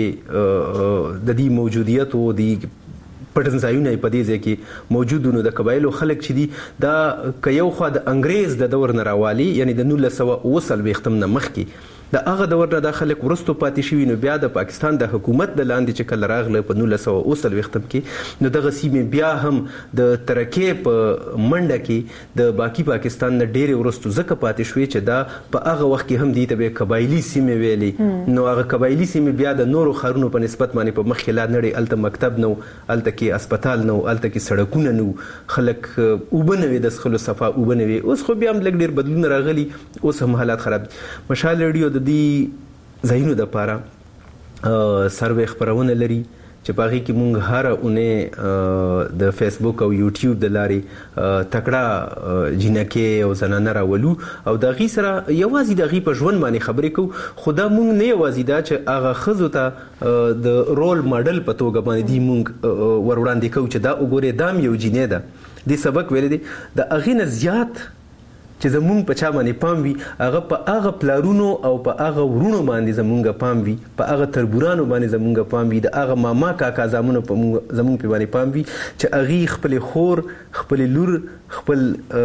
کې د دې موجودیت او د پټن ځایونه په دې ځای کې موجود نو د قبایلو خلک چې دي دا که یو خوا د انګریز د دور نه راوالي یعنی د نولس سوه اوه څلوېښتم نه مخکې د هغه دور نه دا خلک وروستو پاتې شوي نو بیا د پاکستان د حکومت د لاندې چې کله راغله په نولس سوه اوه څلوېښتم کې نو دغه سیمې بیا هم د ترکیې په منډه کې د باقي پاکستان نه ډېرې وروستو ځکه پاتې شوې چې دا په هغه وخت کې هم دې ته به قبایلي سیمې ویلې نو هغه قبایلي سیمې بیا د نورو ښارونو په نسبت باندې په مخکې لا نړۍ هلته مکتب نه و هلته کې اسپتال نه و هلته کې سړکونه نه و خلک اوبه نه وې د څښلو صفا اوبه نه وې اوس خو بیا هم لږ ډېر بدلون راغلي اوس هم حالات خراب دي. مشال ریډیو د دې ځایونو دپاره سروې خپرونه لري چې په هغې کې مونږ هره اونۍ د فیسبوک او یوټیوب د لارې تکړه جینکې او زنانه راولو او د هغې سره یوازې د هغې په ژوند باندې خبرې کوو خو دا مونږ نه یوازې دا چې هغه ښځو ته د رول ماډل په توګه باندې دې مونږ ور وړاندې کوو چې دا وګورئ دا هم یو جینۍ ده دې سبق ویلی دی د هغې نه زیات چې زمونږ په چا باندې پام وي هغه په هغه پلارونو او په هغه ورونو باندې زمونږ پام وي په هغه تربورانو باندې زمونږ پام وي د هغه ماما کاکا زامنو په زمونږ په باندې پام وي چې هغې خپلې خور خپلې لور خپل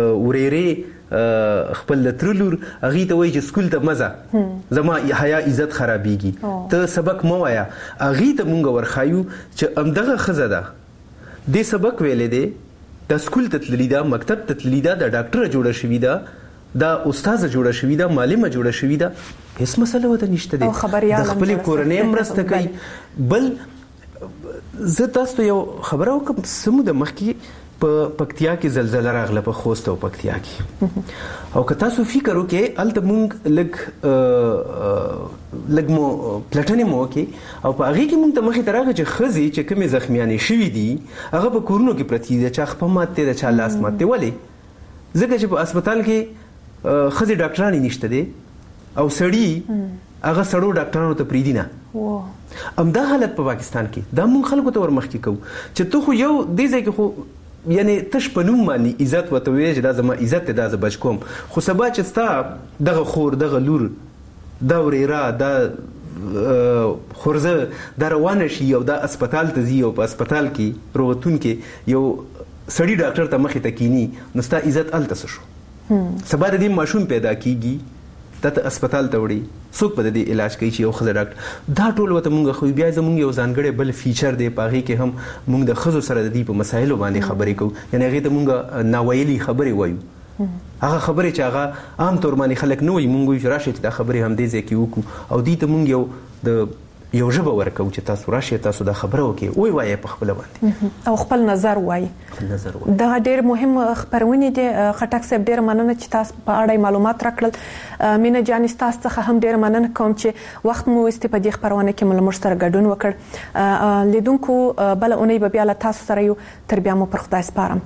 ورېرې خپل د تره لور هغې ته وایي چې سکول ته مه ځه زما حیا عزت خرابېږي ته سبق مه وایه هغې ته مونږ ورښایو چې همدغه ښځه ده دې سبق ویلی دی دا سکول ته تللي ده مکتب ته تللي ده د ډاکټره جوړه شوې ده دا استاذه جوړه شوې ده معلمه جوړه شوې ده هېڅ مسله ورته نشته دی د خپلې کورنۍ مرسته کوي. بل زه تاسو ته یو خبره وکړم څه موده مخکې په پکتیا کې زلزله راغله په خوست او پکتیا کې او که تاسو فکر وکړئ هلته مونږ لږ لږ مو پلټنې مو وکړې او په هغې کې مونږ ته مخې ته راغله چې ښځې چې کومې زخمیانې شوي دي هغه په کورونو کې پرتې دي د چا خپه مات دی د چا لاس مات دی ولې ځکه چې په اسپتال کې ښځې ډاکټرانې نشته دی او سړي هغه سړو ډاکټرانو ته پرېږدي نه همدا حالت په پاکستان کې دا مونږ خلکو ته ورمخکې کوو چې ته خو یو دې ځای کې خو یعنی تش په نوم باندې عزت ورته وایې چې دا زما عزت دی دا زه بچ کوم خو سبا چې ستا دغه خور دغه لور دا ورېره دا خورزه دا روانه شي او دا اسپتال ته ځي او په اسپتال کې روغتون کې یو سړي ډاکټر ته مخې ته کینی نو ستا عزت هلته څه شو سبا د دې ماشوم پیدا کیږي دا ته اسپتال ته وړي څوک به د دې علاج کوي چې یو ښځه ډاکټر دا ټول ورته مونږ خو بیا زمونږ یو ځانګړی بل فیچر دی په هغې کې هم مونږ د ښځو سره د دې په مسایلو باندې خبرې کوو یعنې هغې ته مونږ ناویلي خبرې وایو هغه خبرې چې هغه عام طور باندې خلک نه وایي مونږ وایو چې راشئ چې دا خبرې همدې ځای کې وکړو او دې ته مونږ یو د یو ژبه ورکو چې تاسو راشي تاسو د خبرو کې وای وای په خپل باندې او خپل نظر وای نظر وای دا ډېر مهم خبرونه دي. خټک صاحب ډېر مننه چې تاسو په اړه معلومات راکړل. مینه جان تاسو څخه هم ډېر مننه کوم چې وخت مو استفادې خبرونه کې مل مشترک ګډون وکړ. لیدونکو بل اونۍ به بیا له تاسو سره یو تر بیا مو پر خدای سپارم.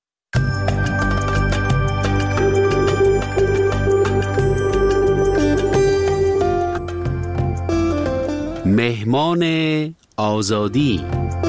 مهمان آزادی.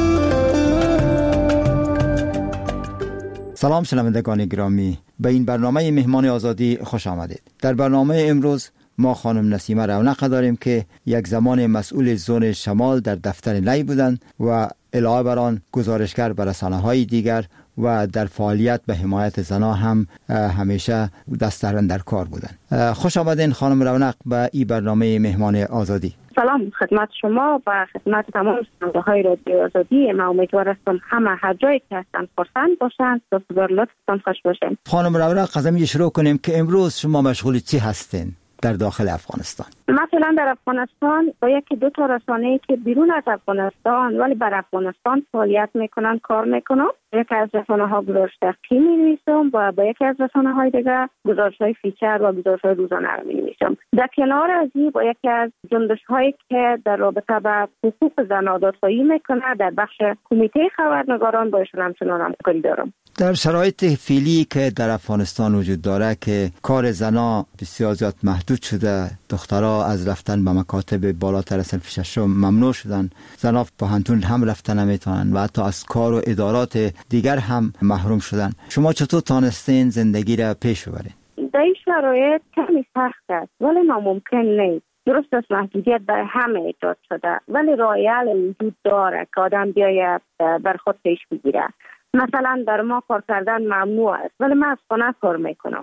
سلام شنوندگان گرامی، به این برنامه مهمان آزادی خوش آمدید. در برنامه امروز ما خانم نسیمه رونق داریم که یک زمان مسئول زون شمال در دفتر نی بودند و علاوه بر آن گزارشگر بر رسانه‌های دیگر و در فعالیت به حمایت زنان هم همیشه دست در کار بودند. خوش آمدین خانم رونق به این برنامه مهمان آزادی. سلام خدمت شما و خدمت تمام شنونده‌های رادیو آزادی. ما امیدوار هستم همه هر جایی که هستن خرسند باشند و بسیار لطفتان خوش باشین. خانم رونق، از همین شروع کنیم که امروز شما مشغول چی هستین در داخل افغانستان؟ مثلا در افغانستان با یکی دو تا رسانه‌ای که بیرون از افغانستان ولی بر افغانستان فعالیت میکنن کار میکنم. یکی از رسانه‌ها گزارش تحقیقی می‌نویسم و با یکی از رسانه‌های دیگر گزارش‌های فیچر و گزارش‌های روزانه رو می‌نویسم. در کنار از این با یکی از جنبش‌هایی که در رابطه با حقوق زن آزادخواهی میکنه در بخش کمیته خبرنگاران با ایشون همچنان همکاری دارم. در شرایط فعلی که در افغانستان وجود داره که کار زنا بسیار زیاد محدود شده، دخترها از رفتن به مکاتب بالاتر از صنف ششم ممنوع شدن، زنا پوهنتون هم رفتن نمیتونن و حتی از کار و ادارات دیگر هم محروم شدن. شما چطور تانستین زندگی را پیش ببرین؟ در این شرایط کمی سخت است ولی ناممکن نیست. درست است محدودیت برای همه ایجاد شده ولی راه حل وجود داره که آدم بیاید بر خود پیش بگیره. مثلا در ما کار کردن ممنوع است ولی من از خانه کار میکنم.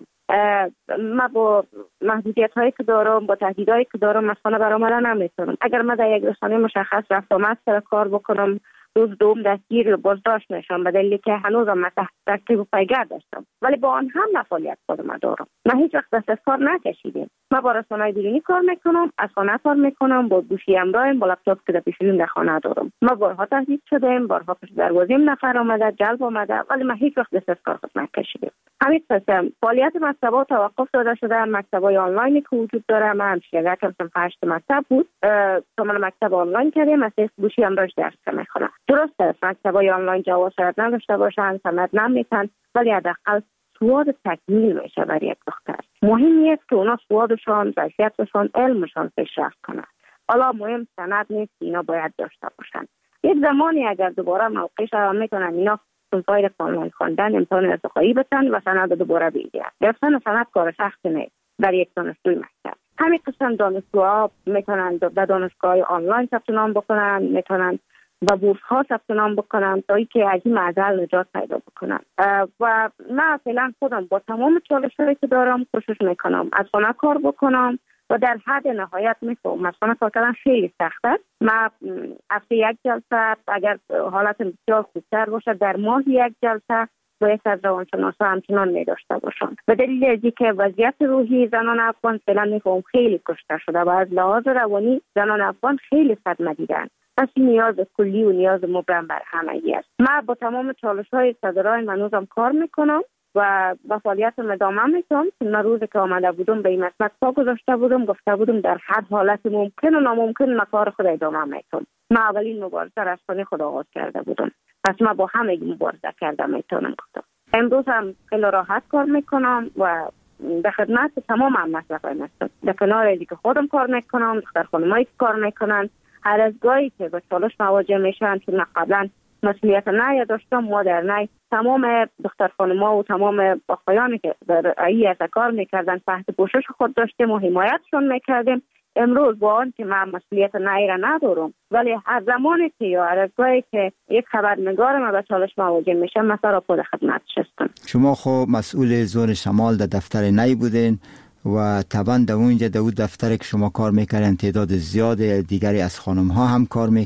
من با محدودیت هایی که دارم، با تهدیدهایی که دارم از خانه برآمدن نمیتونم. اگر من در یک رسانه مشخص رفت آمد سر کار بکنم روز دوم دستگیر بازداشت میشم به دلیلی که هنوزم من تحت تعقیب و پیگرد داشتم ولی با آن هم فعالیت خودم دارم. من هیچ وقت دست از کار نکشیدم. من با رسانه‌های بیرونی کار میکنم، از خانه کار میکنم، با گوشی همراهم، با لپتاپ که در پیشونیم در خانه دارم. ما بارها تهدید شدیم، بارها پشت دروازه نفر آمده، جلب آمده ولی من هیچ وقت دست از کار خود نکشیدم. همین قسم فعالیت مکتب‌ها توقف داده شده. مکتب‌های آنلاینی که وجود داره، من همشیرگی کردم هشت مکتب بود. تو من مکتب آنلاین کردیم، از گوشی همراهش درس میخونم. درست است مکتب‌های آنلاین جواز شاید نداشته باشن، سند نمیتن ولی حداقل سواد تکمیل میشه برای یک دختر. مهم است که اونا سوادشان، ظرفیتشان، علمشان پیشرفت کنه. حالا مهم سند نیست، اینا باید داشته باشن. یک زمانی اگر دوباره موقعش را میتونن اینا فایل آنلاین خواندن امتحان ارتقایی بتن و سند دوباره بگیرن. گرفتن سند کار سخت نیست برای یک دانشجوی مکتب. همین قسم دانشجوها میتونن در دانشگاه آنلاین ثبت نام بکنن، میتونن و بورس ها ثبت نام بکنن تا اینکه از این معضل نجات پیدا بکنن. و من فعلا خودم با تمام چالش‌هایی که دارم کوشش میکنم از خانه کار بکنم و در حد نهایت میفهمم از خانه کار کردن خیلی سخت است. من هفته یک جلسه اگر حالت بسیار خوبتر باشه در ماه یک جلسه با یک از روانشناسا همچنان می داشته باشم. به دلیل از اینکه وضعیت روحی زنان افغان فعلا میفهمم خیلی کشته شده و از لحاظ روانی زنان افغان خیلی صدمه دیدن. پس نیاز کلی و نیاز مبرم بر همگی است. من با تمام چالش‌های صدرای منوزم کار میکنم و با فعالیتم ادامه میدم. من روزی که آمده بودم به این مسئله پا گذاشته بودم، گفته بودم در هر حالت ممکن و ناممکن من کار خود ادامه میدم. من اولین مبارزه را از خانه خود آغاز کرده بودم. پس من با همگی مبارزه کرده میتونم گفتم. امروز هم خیلی راحت کار میکنم و به خدمت تمام هم مصرفای هستم. در کنار ازی که خودم کار میکنم، دختر خانمایی که کار میکنن، هر از گاهی که به چالش مواجه میشن چون قبلا مسئولیت نه داشتم ما در نه تمام دختر خانم‌ها و تمام آقایانی که در ای کار میکردن تحت پوشش خود داشتیم و حمایتشون میکردیم. امروز با آن که من مسئولیت نه را ندارم ولی هر زمانی که یا هر از گاهی که یک خبرنگار ما به چالش مواجه میشه مثلا خود خدمتش هستم. شما خب مسئول زون شمال در دفتر نی بودین و طبعا در اونجا در اون دفتر که شما کار میکردن تعداد زیاد دیگری از خانم ها هم کار میکرد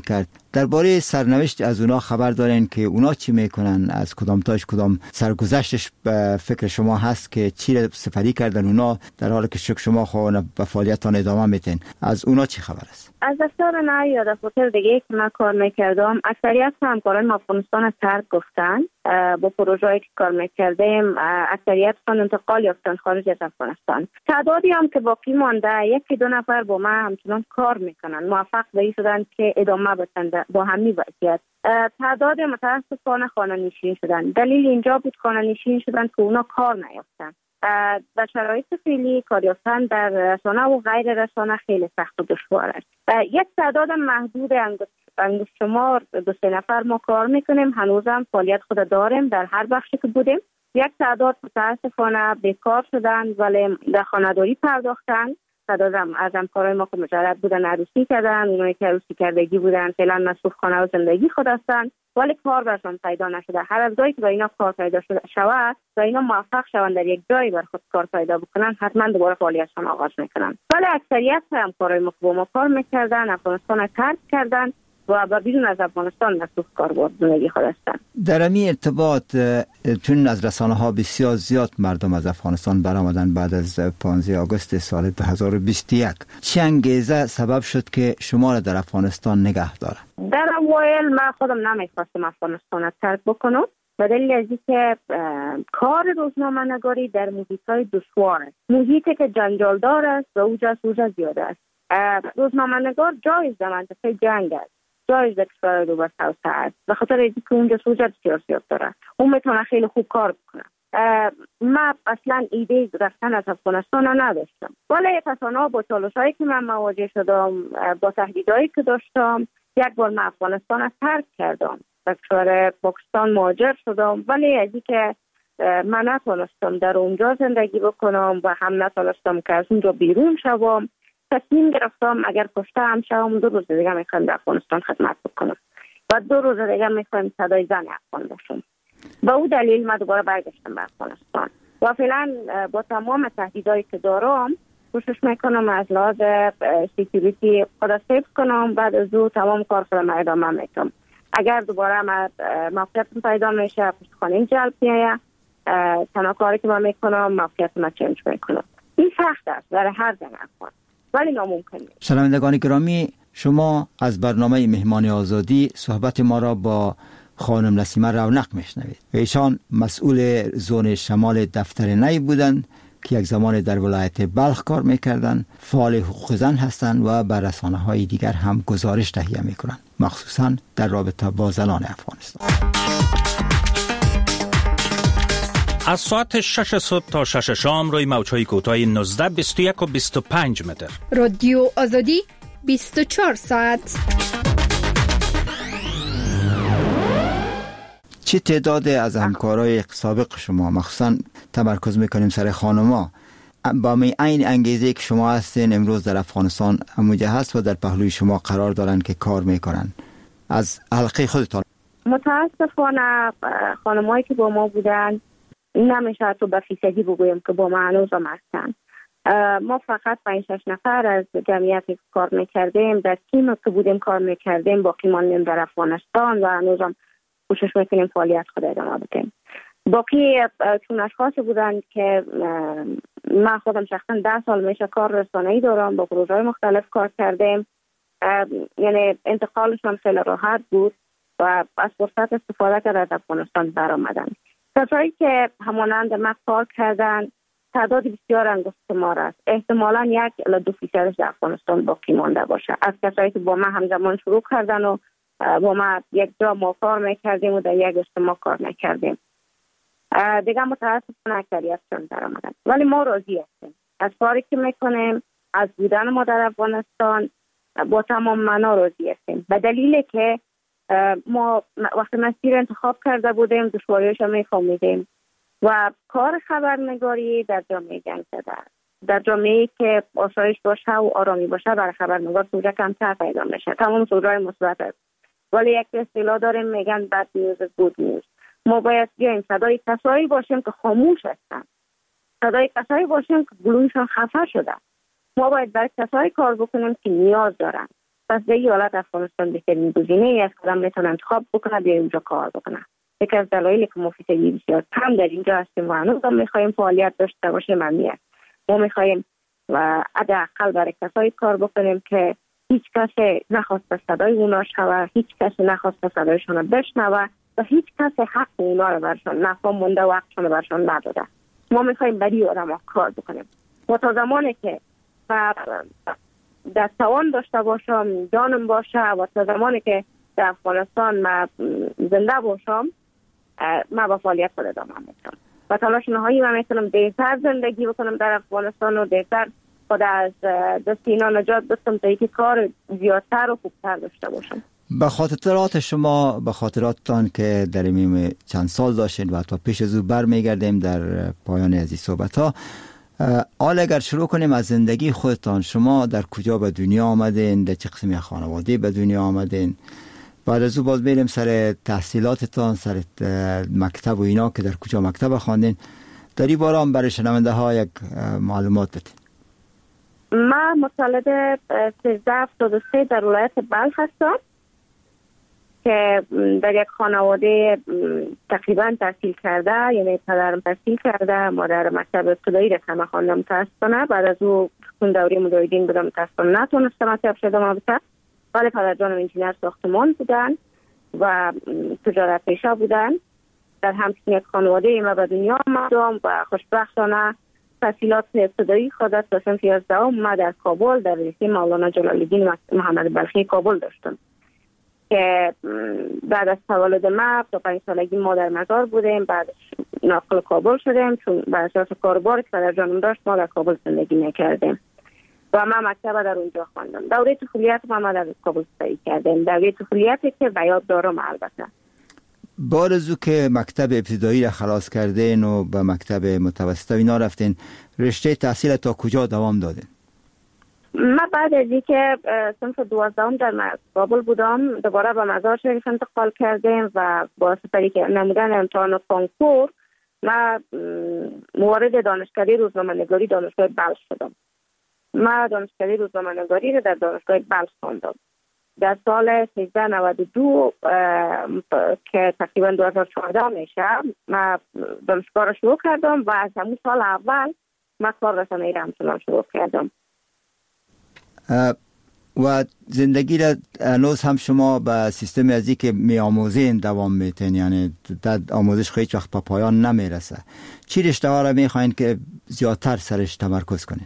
درباره سرنوشت از اونا خبر دارین که اونا چی میکنن؟ از کدام تاش کدام سرگذشتش به فکر شما هست که چی رو سپری کردن اونا در حالی که شما خواهن به فعالیتان ادامه میتین؟ از اونا چی خبر است؟ از دفتر نه یا دفتر دیگه که من کار میکردم اکثریت همکاران افغانستان ترک گفتن. با پروژه‌ای که کار میکردیم اکثریت خان انتقال یافتن خارج از افغانستان. تعدادی هم که باقی مانده یکی دو نفر با من همچنان کار میکنن، موفق به این شدن که ادامه بدن با همین وضعیت. تعداد متاسفانه خانه نشین شدن. دلیل اینجا بود خانه نشین شدن که اونا کار نیافتن. در شرایط فعلی کار یافتن در رسانه و غیر رسانه خیلی سخت و دشوار است. یک تعداد محدود انگشت شمار دو سه نفر ما کار میکنیم، هنوزم فعالیت خود داریم در هر بخشی که بودیم. یک تعداد متاسفانه بیکار شدن ولی در خانه‌داری پرداختن. تعداد از همکارای ما که مجرد بودن عروسی کردن، اونایی که عروسی کردگی بودن فعلا مصروف خانه و زندگی خود هستن ولی کار برشان پیدا نشده. هر از گاهی که با اینا کار پیدا شده شود و اینا موفق شوند در یک جایی بر خود کار پیدا بکنن حتما دوباره فعالیتشان آغاز میکنن. ولی اکثریت همکارای ما که با ما کار میکردن افغانستان ترک کردن و با بیرون از افغانستان مصروف کار بود زندگی خود هستن. در این ارتباط چون از رسانه ها بسیار زیاد مردم از افغانستان برآمدن بعد از پانزده آگوست سال دو هزار و بیست و یک، چه انگیزه سبب شد که شما را در افغانستان نگه داره؟ در اوایل من خودم نمیخواستم افغانستان ترک بکنم به دلیل از اینکه کار روزنامه نگاری در محیط‌های دشوار است، محیطی که جنجالدار است و اوج اوج زیاده است. روزنامه نگار جایز در منطقه جنگ است، جایز در کشور دو بر سوسه است به خاطر اینکه اونجا سوجت سیاسی داره، اون میتونه خیلی خوب کار بکنه. من اصلا ایده رفتن از افغانستان نداشتم ولی تصانع با چالش‌هایی که من مواجه شدم با تهدیدهایی که داشتم یک بار من افغانستان از ترک کردم به کشور پاکستان مهاجر شدم ولی از اینکه من نتونستم در اونجا زندگی بکنم و هم نتونستم که از اونجا بیرون شوم، تصمیم گرفتم اگر کشته هم شوم دو روز دیگه میخوام در افغانستان خدمت بکنم و دو روز دیگه میخوام صدای زن افغان باشم. با او دلیل من دوباره برگشتم به افغانستان و فعلا با تمام تهدیدایی که دارم کوشش میکنم از لحاظ سکیوریتی خود سیف کنم، بعد از او تمام کار خودم ادامه میکنم. اگر دوباره من موقعیت پیدا میشه پشتخانه جلب میایه تنها کاری که من میکنم موقعیت من چنج میکنم. این سخت است برای هر زن افغان ولی ناممکن نیست. شنوندگان گرامی، شما از برنامه مهمان آزادی صحبت ما را با خانم نسیمه رونق میشنوید. ایشان مسئول زون شمال دفتر نی بودند که یک زمان در ولایت بلخ کار میکردند، فعال حقوق زن هستند و بر رسانه‌های دیگر هم گزارش تهیه میکنند، مخصوصا در رابطه با زنان افغانستان. از ساعت شش صبح تا شش شام روی موج‌های کوتاه نوزده، بیست و یک و بیست و پنج متر. رادیو آزادی بیست و چهار ساعت. چه تعداد از همکارای سابق شما مخصوصا تمرکز میکنیم سر خانما با می این انگیزه که شما هستین امروز در افغانستان همونجا هست و در پهلوی شما قرار دارن که کار میکنن از حلقه خودتان؟ متاسفانه خانمایی که با ما بودن نمیشه تو به فیصدی بگویم که با ما هنوز هم هستن. ما فقط پنج شش نفر از جمعیتی که کار میکردیم در تیم که بودیم کار میکردیم باقی ماندیم در افغانستان و هنوز هم کوشش میکنیم فعالیت خود ادامه بدیم. باقی چون اشخاصی بودن که من خودم شخصا ده سال میشه کار رسانه‌ای دارم، با پروژه‌های مختلف کار کردیم، یعنی انتقالشون خیلی راحت بود و از فرصت استفاده کرده از افغانستان برآمدن. کسایی که همانند ما کار کردن تعداد بسیار انگشت شمار است، احتمالاً یک الی دو فیصدش در افغانستان باقی مانده باشه از کسایی که با ما همزمان شروع کردن و با ما یک جا ما کار میکردیم و در یک اجتماع کار میکردیم. دیگه متاسفانه اکثریتشون در آمدن ولی ما راضی هستیم از کاری که میکنیم، از بودن ما در افغانستان با تمام معنا راضی هستیم به دلیلی که ما وقتی مسیر انتخاب کرده بودیم دشواریش هم میفهمیدیم و کار خبرنگاری در جامعه جنگ زده است. در جامعه‌ای که آسایش باشه و آرامی باشه برای خبرنگار سوژه کمتر پیدا میشه، تمام سوژه‌های مثبت است ولی یک اصطلاح داریم میگن بد نیوز گود نیوز. ما باید بیایم صدای کسایی باشیم که خاموش هستن، صدای کسایی باشیم که گلویشون خفه شده. ما باید برای کسایی کار بکنیم که نیاز دارن. پس به این حالت افغانستان بهترین گزینه است که آدم میتونه انتخاب بکنه بیا اونجا کار بکنه. یکی از دلایلی که ما فیزیکی بسیار کم در اینجا هستیم و هنوز هم میخوایم فعالیت داشته باشیم همین است. ما میخوایم و حداقل برای کسایی کار بکنیم که هیچ کسی نخواسته صدای اونا شوه، هیچ کسی نخواسته صدایشون بشنوه و هیچ کسی حق اونا رو برشان نفهم مونده و حقشون رو برشان نداده. ما میخوایم برای آدم ها کار بکنیم و تا زمانی که در توان داشته باشم جانم باشه و تا زمانی که در افغانستان ما زنده باشم ما با فعالیت خود ادامه میدم و تلاش نهایی من میتونم بهتر زندگی بکنم در افغانستان و بهتر خود از دست اینا نجات بدم تا اینکه کار زیادتر و خوبتر داشته باشم. به خاطرات شما، به خاطراتتان که در این چند سال داشتین و تا پیش از او برمیگردیم در پایان از این صحبت ها، حالا اگر شروع کنیم از زندگی خودتان، شما در کجا به دنیا آمدین، در چه قسمی خانواده به دنیا آمدین، بعد از او باز میریم سر تحصیلاتتان، سر مکتب و اینا که در کجا مکتب خواندین، در این باره هم برای شنونده ها یک معلومات بدین. من متولد سیزده هفتاد و سه در ولایت بلخ هستم که در یک خانواده تقریبا تحصیل کرده، یعنی پدرم تحصیل کرده، مادر مکتب ابتدایی رفتم خواندم متاسفانه، بعد از او چون دوره مجاهدین بودم متاسفانه نتونستم مکتب شدم البته، ولی پدر جانم انجینر ساختمان بودن و تجارت پیشه بودن. در همچنین یک خانواده ما به دنیا آمدم و خوشبختانه تحصیلات ابتدایی خود تا صنف یازدهم ما در کابل در رشته مولانا جلال الدین محمد بلخی کابل داشتم که بعد از تولد ما تا پنج سالگی ما در مزار بودیم، بعد ناقل کابل شدیم چون بر اساس کاربار که پدر جانم داشت ما در کابل زندگی نکردیم و من مکتب در اونجا خواندم. دوره طفولیت ما در کابل سعی کردیم، دوره طفولیتی که به یاد دارم البته. بعد از او که مکتب ابتدایی را خلاص کردین و به مکتب متوسط اینا رفتین، رشته تحصیل تا کجا دوام دادین؟ من بعد از اینکه صنف دوازدهم در کابل بودم دوباره به مزار شریف انتقال کردیم و با سپری که نمودن امتحان کنکور من موارد دانشکده روزنامه‌نگاری دانشگاه بلخ شدم. من دانشکده روزنامه‌نگاری رو در دانشگاه بلخ خواندم. در سال سیزده نود و دو که تقریبا دو هزار و چهارده میشه من دانشگاه رو شروع کردم و از همون سال اول من کار رسانه‌ای رو همچنان شروع کردم. و زندگی را هنوز هم شما به سیستم ازی که می آموزین دوام میتین، یعنی در آموزش خیلی وقت پا پایان نمیرسه، چی رشته ها را میخواین که زیادتر سرش تمرکز کنین؟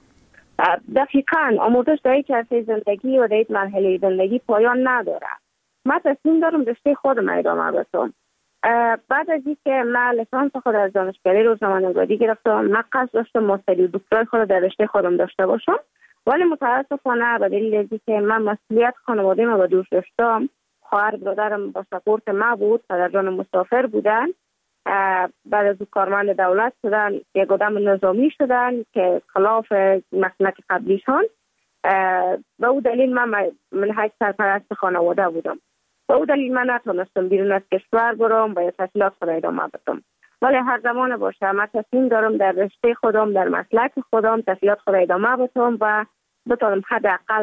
دقیقاً آموزش در یک عرصه زندگی و در یک مرحله زندگی پایان نداره. من تصمیم دارم رشته خودم ادامه بدم. بعد از اینکه من لیسانس خود از دانشکده روزنامه‌نگاری گرفتم، من قصد داشتم ماستری و دکترای خود در رشته خودم داشته باشم، ولی متاسفانه به دلیل اینکه من مسئولیت خانواده ما به دوش داشتم، خواهر برادرم با سپورت ما بود، پدر جانم مسافر بودن، بعد از کارمند دولت شدن، یک آدم نظامی شدن که خلاف مسلک قبلیشان. به او دلیل من منهج سرپرست خانواده بودم. به او دلیل من نتونستم بیرون از کشور برم و تحصیلات خود ادامه بدم. ولی هر زمان باشه من تصمیم دارم در رشته خودم، در مسلک خودم تحصیلات خود ادامه بدم و بتونم حداقل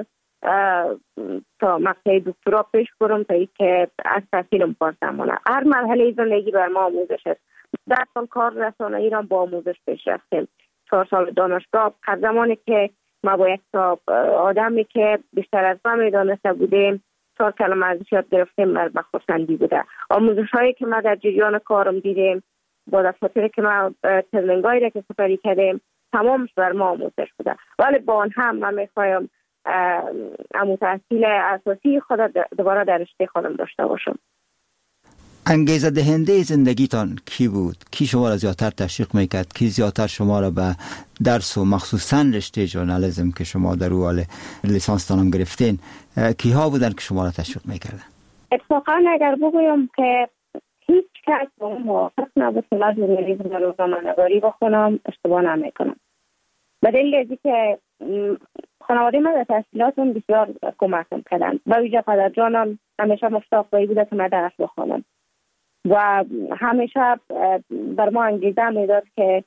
تا مقطع دکترا پیش برم تا اینکه از تحصیلم باز نمونه. هر مرحله زندگی بر ما آموزش است. در سال کار رسانه‌ای را با آموزش پیش رفتیم. چهار سال دانشگاه، هر زمانی که ما با یک آدمی که بیشتر از ما میدانسته بودیم چهار کلمه ازش یاد گرفتیم، بر بخورسندی بوده. آموزش هایی که ما در جریان کارم دیدیم، با دفاتری که ما ترنینگایی را که سپری کردیم، تمامش بر ما آموزش بوده. ولی با آن هم من میخوایم امو تحصیل اساسی خود دوباره در رشته خودم داشته باشم. انگیزه دهنده زندگیتان کی بود؟ کی شما را زیادتر تشویق میکرد؟ کی زیادتر شما را به درس و مخصوصا رشته ژورنالیسم که شما در اول لیسانس تانم گرفتین، کی ها بودن که شما را تشویق میکردن؟ اتفاقا اگر بگویم که هیچ کس با اون موافق نبود که من ژورنالیسم و روزنامه‌نگاری بخونم، اشتباه نمیکنم. به دلیل اینکه که خانواده من در تحصیلاتم بسیار کمکم کردن. با ویژه پدر جانم همیشه مشتاق بوده که من درس بخونم و همیشه بر ما انگیزه میداد که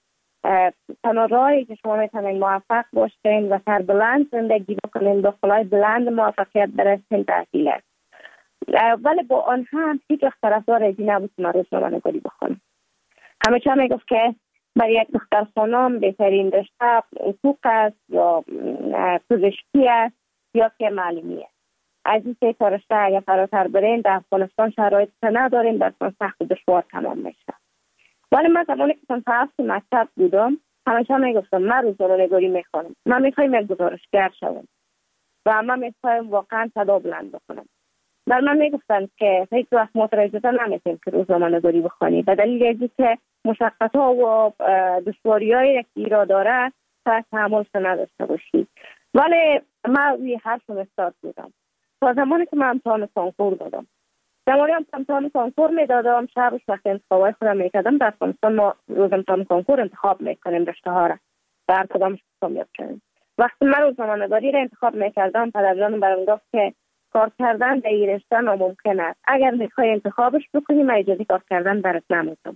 تنها راهی که شما میتونید موفق باشین و سربلند زندگی بکنین، با خلای بلند موفقیت برسین، تحصیل است. ولی با آن هم هیچ وقت طرفدار ازی نبود که من روزنامه نگاری بخونم. همه چه میگفت که برای یک دختر خانم بهترین رشته حقوق است یا پزشکی است یا که معلمی است. از این سه تا رشته اگر فراتر برین در افغانستان شرایط نداریم، در سخت و دشوار تمام میشه. ولی من زمانی که من طرف مکتب بودم همیشه میگفتم من روزنامه نگاری میخوانم، من میخوایم یک گزارشگر شوم و من میخوایم واقعا صدا بلند بکنم. در من میگفتن که هیچ وقت متوجه نمیشیم که روزنامه نگاری بخوانی، به دلیل اینکه که مشقت ها و دشواری هایی که ایرا داره تا تحمل نداشته باشی. ولی من روی حرف استاد بودم تا زمانی که من امتحان کنکور دادم. زمانی هم امتحان کنکور میدادم، شبش وقت انتخابای خودم میکردم. در افغانستان ما روز امتحان کنکور انتخاب میکنیم رشته ها را در کدامش کامیاب شدیم. وقتی من روزنامه نگاری را انتخاب میکردم پدرجانم برام گفت که کار کردن در این رشته ناممکن است، اگر میخوای انتخابش بکنی من اجازه کار کردن برات نمیدم.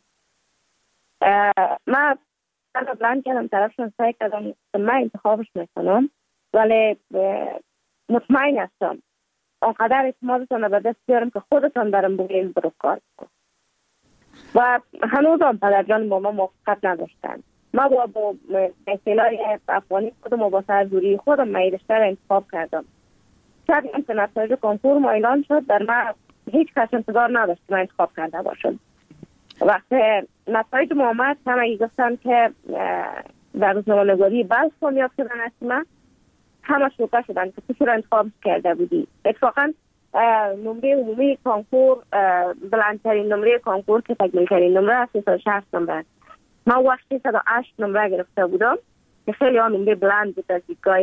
من صدا بلند کردم، طرفشون سعی کردم من انتخابش میکنم، ولی مطمئن هستم آنقدر اعتمادتان به دست بیارم که خودتان برام بگیم برو کار کن. و هنوز هم پدرجان با ما موافقت نداشتن. ما با با اصطلاح افغانی خودم و با سرزوری خودم من رشته را انتخاب کردم. شب هم که نتایج کنکور ما اعلان شد، در من هیچ کس انتظار نداشت که من انتخاب کرده باشم. وقتی نتایج ما آمد همه گفتن که در روزنامه نگاری بلخ کامیاب شدن هستی، من همه شوکه شدن که تو چرا انتخاب کرده بودی. اتفاقا نمره عمومی کنکور بلندترین نمره کنکور که تکمیلترین نمره است سیصد و شصت نمره. من وقتی سیصد و هشت نمره گرفته بودم که خیلی ها نمره بلند بود از دیدگاه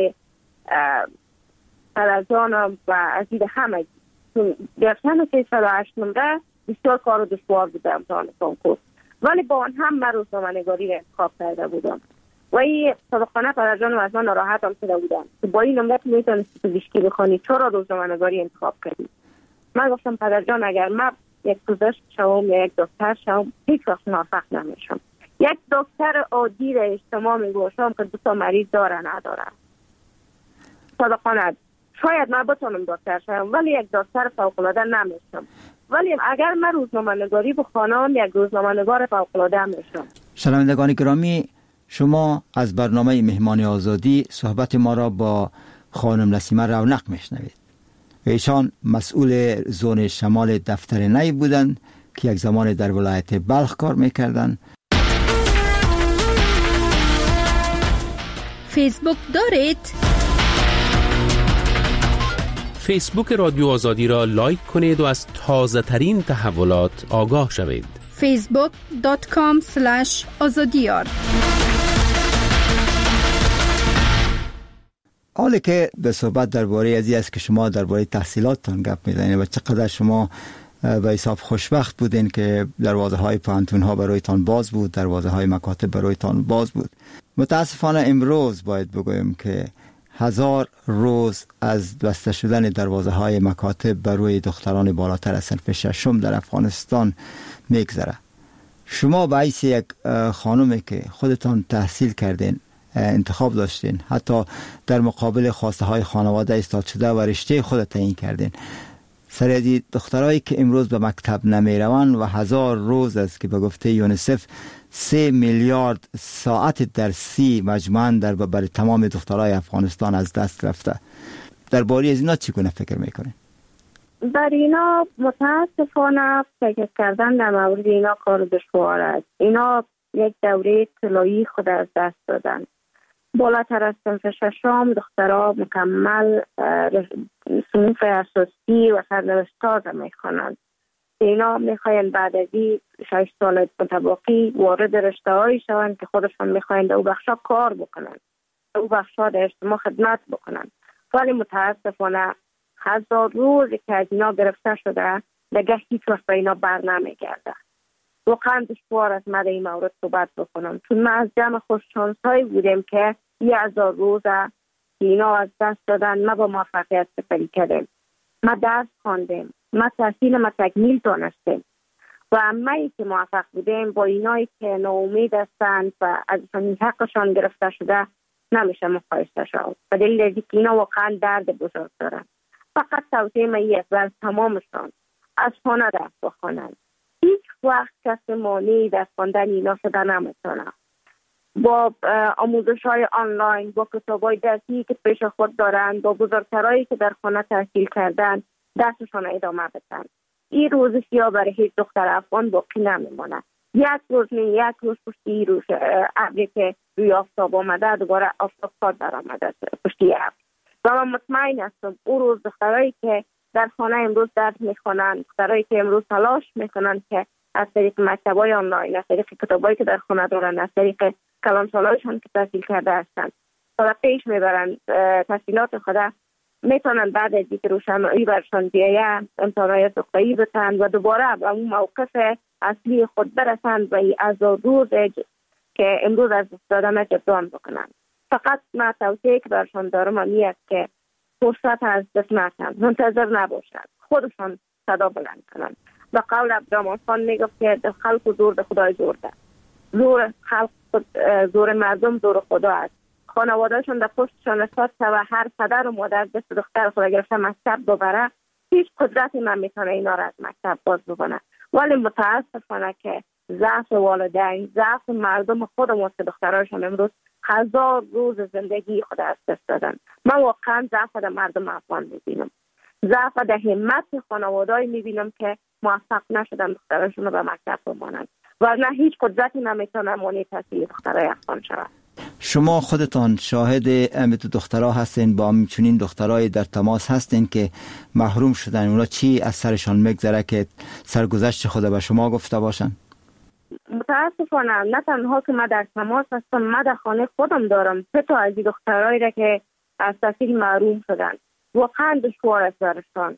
پدرجانم و از دید همه. گرفتن سیصد و هشت نمره بسیار کار و دشوار بود در امتحان کنکور، ولی با آن هم من روزنامه نگاری را انتخاب کرده بودم و این صادقانه پدرجانم از من ناراحت هم شده بودم که با این نمره میتونستی پزشکی بخوانی، چرا روزنامه نگاری انتخاب کردی؟ من گفتم پدرجان اگر من یک پزشک شوم یا یک دکتر شوم هیچ وقت موفق نمیشم. یک دکتر عادی را اجتماع میگوشم که دو تا مریض داره نداره. صادقانه شاید من بتونم دکتر شوم ولی یک دکتر فوق‌العاده نمیشم. ولی اگر من روزنامه نگاری بخوانم یک روزنامه نگار فوق‌العاده میشم. شنوندگان گرامی، شما از برنامه مهمان آزادی صحبت ما را با خانم نسیمه رونق میشنوید. ایشان مسئول زون شمال دفتر نی بودند که یک زمان در ولایت بلخ کار میکردند. فیسبوک دارید؟ فیسبوک رادیو آزادی را لایک کنید و از تازه ترین تحولات آگاه شوید. فیسبوک دات کام سلش آزادیار. حالی که به صحبت درباره ازی است که شما درباره تحصیلاتتان گپ میزنید و چقدر شما به حساب خوشبخت بودین که دروازه های پانتون ها برایتان باز بود، دروازه های مکاتب برایتان باز بود. متاسفانه امروز باید بگویم که هزار روز از بسته شدن دروازه های مکاتب بر روی دختران بالاتر از صنف ششم در افغانستان میگذره. شما به حیث یک خانومی که خودتان تحصیل کردین، انتخاب داشتین، حتی در مقابل خواسته های خانواده ایستاد شده و رشته خود تعیین کردین، سریعی دخترایی که امروز به مکتب نمی روند و هزار روز است که به گفته یونیسف سه میلیارد ساعت درسی مجموعاً در برای تمام دخترای افغانستان از دست رفته. درباره از اینا چگونه فکر میکنین؟ در اینا متاسفانه فکر کردن در مورد اینا کار دشوار است. اینا یک دوره طلایی خود از دست دادن. بالاتر از صنف ششم دخترها مکمل صنوف اساسی و سرنوشت تازه میخوانند. اینا میخواین بعد از این شش سال متباقی وارد رشته هایی شوند که خودشان میخواین در او بخشا کار بکنند، در او بخشا در اجتماع خدمت بکنند. ولی متاسفانه هزار روزی که از اینا گرفته شده دیگه هیچ وقت به اینا بر نمیگرده. واقعا دشوار از من این مورد صحبت بکنم، چون ما از جمع خوششانس هایی بودیم که یه هزار روزه اینا از دست دادن، ما با موفقیت سپری کردیم، ما درس خواندیم، ما تحصیل ما تکمیل دانستیم. و مایی که موفق بودیم با اینایی که ناامید هستند و ازشان حقشان گرفته شده نمیشه مقایسه شد. به دلیل اینکه اینا واقعا درد بزرگ دارن. فقط توصیه من یک بر تمامشان از خانه درس بخوانند. هیچ وقت کسی مانعی در خواندن اینا شده نمیتونه. با آموزش های آنلاین، با کتاب های درسی که پیش خود دارند، با بزرگترایی که در خانه تحصیل کردن درسشان ادامه بدن. این روز سیاه برای هیچ دختر افغان باقی نمیمونه. یک روز نه یک روز پشتی روز ابری که روی آفتاب آمده دوباره آفتاب پاد در آمده پشتی ابر. و من مطمئن هستم اون روز دخترایی که در خانه امروز درس میخونن، دخترایی که امروز تلاش میکنن که از طریق مکتبای آنلاین، از طریق کتابایی که در خانه دارن، از طریق کلانسالایشان که تحصیل کرده هستند تا پیش میبرن تحصیلات خود، میتونن بعد از اینکه روشنایی برشان بیاید امتحانات دکترایی بتن و دوباره به اون موقف اصلی خود برسند و از روز که امروز از دادن جبران بکنن. فقط من توصیه که برشان دارم اینه که فرصت از دست نکنن، منتظر نباشند، خودشان صدا بلند کنن. و قول عبدالرحمن خان میگفت که خلق و زور خدای زور ده. زور خلق زور مردم زور خدا است. خانوادهشون در پشتشان اساس و هر پدر و مادر دست دختر خود گرفته مکتب ببره، هیچ قدرتی من میتونه اینا را از مکتب باز بکنه. ولی متاسفانه که ضعف والدین، ضعف مردم خود ما که دختراشون امروز هزار روز زندگی خود از دست دادن. من واقعا ضعف در مردم افغان میبینم، ضعف در همت خانواده‌ای میبینم که موفق نشدن دختراشون رو به مکتب بمانند. ورنه هیچ قدرتی نمیتونه مانع تحصیل دخترای افغان شود. شما خودتان شاهد امت دخترها هستین، با همچنین دخترای در تماس هستین که محروم شدن، اونا چی از سرشان میگذره که سرگذشت خود به شما گفته باشن؟ متاسفانه نه تنها که من در تماس هستم، من در خانه خودم دارم سه تا از این دخترایی را که از تحصیل محروم شدن. واقعا دشوار است برشان.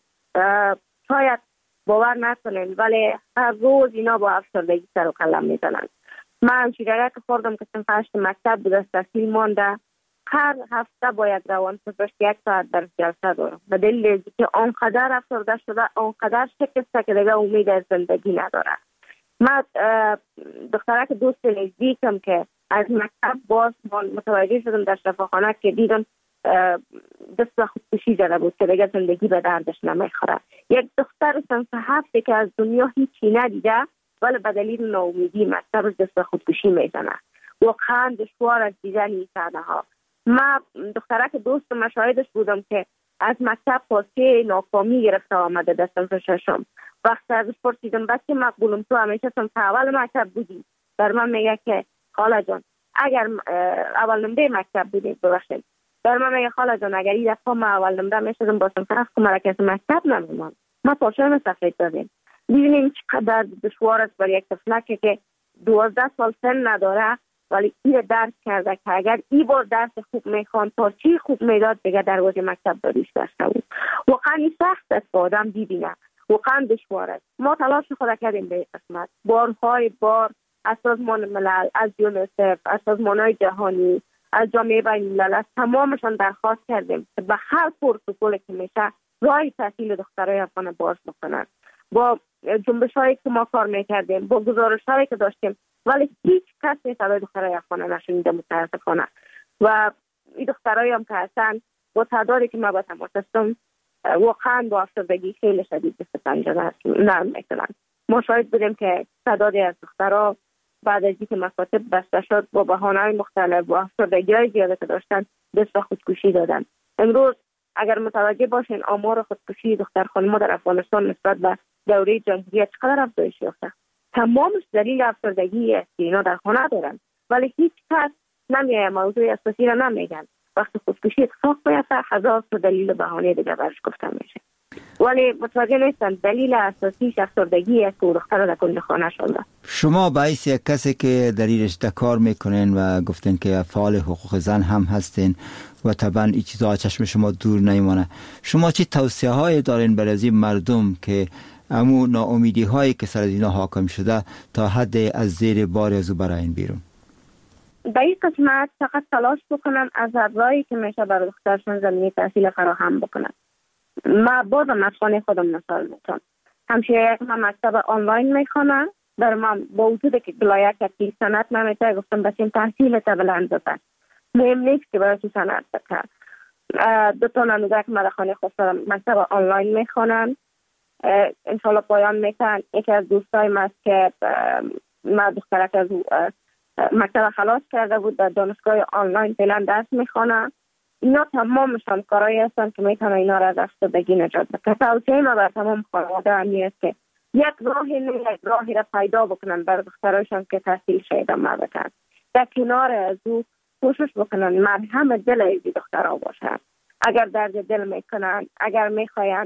شاید باور نکنین ولی هر روز اینا با افسردگی سر و کله میزنن. من شیرگه که خوردم که صنف هشت مکتب بود از تحصیل مانده، هر هفته باید روان پزشک یک ساعت در جلسه دارم. به دلیل که آنقدر افسرده شده، آنقدر شکسته که دیگه امید از زندگی نداره. من دختره که دوست نزدیکم که از مکتب باز متوجه شدم در شفاخانه که دیدم دست خودکشی زده بود که دیگه زندگی به دردش نمیخوره. یک دختر صنف هفته که از دنیا هیچی ندیده ولی به دلیل ناامیدی مکتب دست خودکشی میزنه. واقعا دشوار از دیدن این صحنه ها. من دختره که دوست مشاهدش بودم که از مکتب پاسه ناکامی گرفته آمده در صنف ششم. وقتی ازش پرسیدم بچه مقبولم تو همیشه صنف اول مکتب بودی؟ در من میگه که خاله جان اگر اول نمره مکتب بودی ببخشید. در من میگه خاله جان اگر این دفعه ما اول نمره میشدم با صنف هفت مرکز مکتب نمیمان. ما پاشم سفید دادیم. ببینیم چقدر دشوار است برای یک طفلک که دوازده سال سن نداره ولی این درس کرده که اگر این بار درس خوب میخوان تا چی خوب میداد دیگه دروازه مکتب داریش داشته بود. واقعا این سخت است که آدم ببینه، واقعا دشوار است. ما تلاش خود کردیم به قسمت بارهای بار از سازمان ملل، از یونیسف، از سازمانهای جهانی، از جامعه بین الملل، از تمامشان درخواست کردیم که به هر پروتکلی که میشه راه تحصیل دخترای افغان باز بکنن. با جنبش هایی که ما کار میکردیم، با گزارش هایی که داشتیم ولی هیچ کسی صدای دخترای افغان نشنیده متاسفانه. و این دخترایی هم که هستن با تعدادی که ما با تماس هستم واقعا با افسردگی خیلی شدید دست پنجه نرم میکنن. ما شاهد بودیم که تعدادی از دخترها بعد از اینکه مکاتب بسته شد با بهانه‌های مختلف با افسردگی های زیاده که داشتن دست خودکشی دادن. امروز اگر متوجه باشین آمار خودکشی دختر خانم‌ها در افغانستان نسبت به دوره جمهوریت چقدر افزایش یافته. تمامش دلیل افسردگی است که اینا در خانه دارن ولی هیچ کس نمیایه موضوع اساسی را نمیگن. وقتی خودکشی اتفاق بیفته هزار تا دلیل بهانه دیگه برش گفته میشه ولی متوجه نیستن دلیل اساسی افسردگی است که دختر در کل خانه شده. شما باعث یک کسی که در این رشته کار میکنین و گفتن که فعال حقوق زن هم هستین و طبعا این چیزا چشم شما دور نمیمونه، شما چی توصیه های دارین برای از این مردم که امو ناامیدی هایی که سر اینا حاکم شده تا حد از زیر بار از او براین بیرون؟ در این قسمت فقط تلاش بکنن از راهی که میشه برای دخترشون زمینه تحصیل فراهم بکنن. ما بازم از خانه خودم مثال میتونم. همشه یک من مکتب آنلاین میخوانم. در من با وجود که بلایک که سند نمیته گفتم بسیم تحصیل تا بلند بکن. مهم نیست که برای تو سند بکن. دو تا نموزه که من در خانه خود دارم مکتب آنلاین میخوانم. انشالله پایان میتن. یکی از دوستای من است که من دخترک از مکتب خلاص کرده بود در دانشگاه آنلاین فعلا درس میخوانم. اینا تمامشان کارایی هستن که میتونن اینا را از افسردگی نجات بدن. توصیه من بر تمام خانواده همی است که یک راهی نه یک راهی را پیدا بکنن بر دخترایشان که تحصیل شده ما بکن. در کنار از او کوشش بکنن مرهم دل ایزی دخترها باشن. اگر درد دل میکنن، اگر میخواین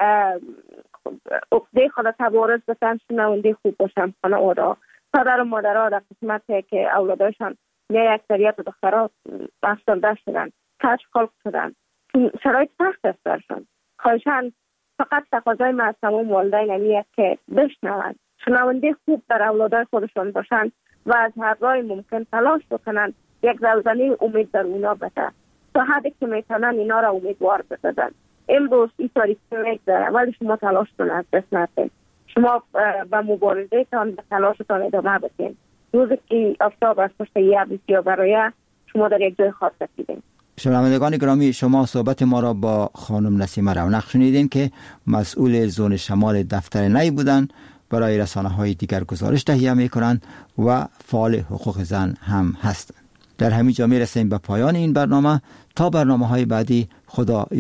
اقده خود تبارز بسن، شنونده خوب باشن خانواده. پدر و مادرها در قسمتی که اولادایشان نه اکثریت دخترها افسرده شدن، کج خلق شدن، شرایط سخت است برشان. خواهشان فقط تقاضای من از تمام والدین همیه که بشنون، شنونده خوب در اولادای خودشان باشن و از هر راه ممکن تلاش بکنن یک زلزله امید در اونا بده تا حدی که میتونن اینا را امیدوار بسازن. امروز این تاریخی میگذره ولی شما تلاش کنن از دست ندین. شما به مبارزه تان به تلاشتان ادامه بدین. روزی که آفتاب از پشت یه بسیار برای شما در یک جای خاص رسیدین. شنوندگان گرامی، شما صحبت ما را با خانم نسیمه رونق شنیدین که مسئول زون شمال دفتر نی بودند. برای رسانه های دیگر گزارش تهیه می کنند و فعال حقوق زن هم هستند. در همین جا می رسیم به پایان این برنامه. تا برنامه های بعدی، خدا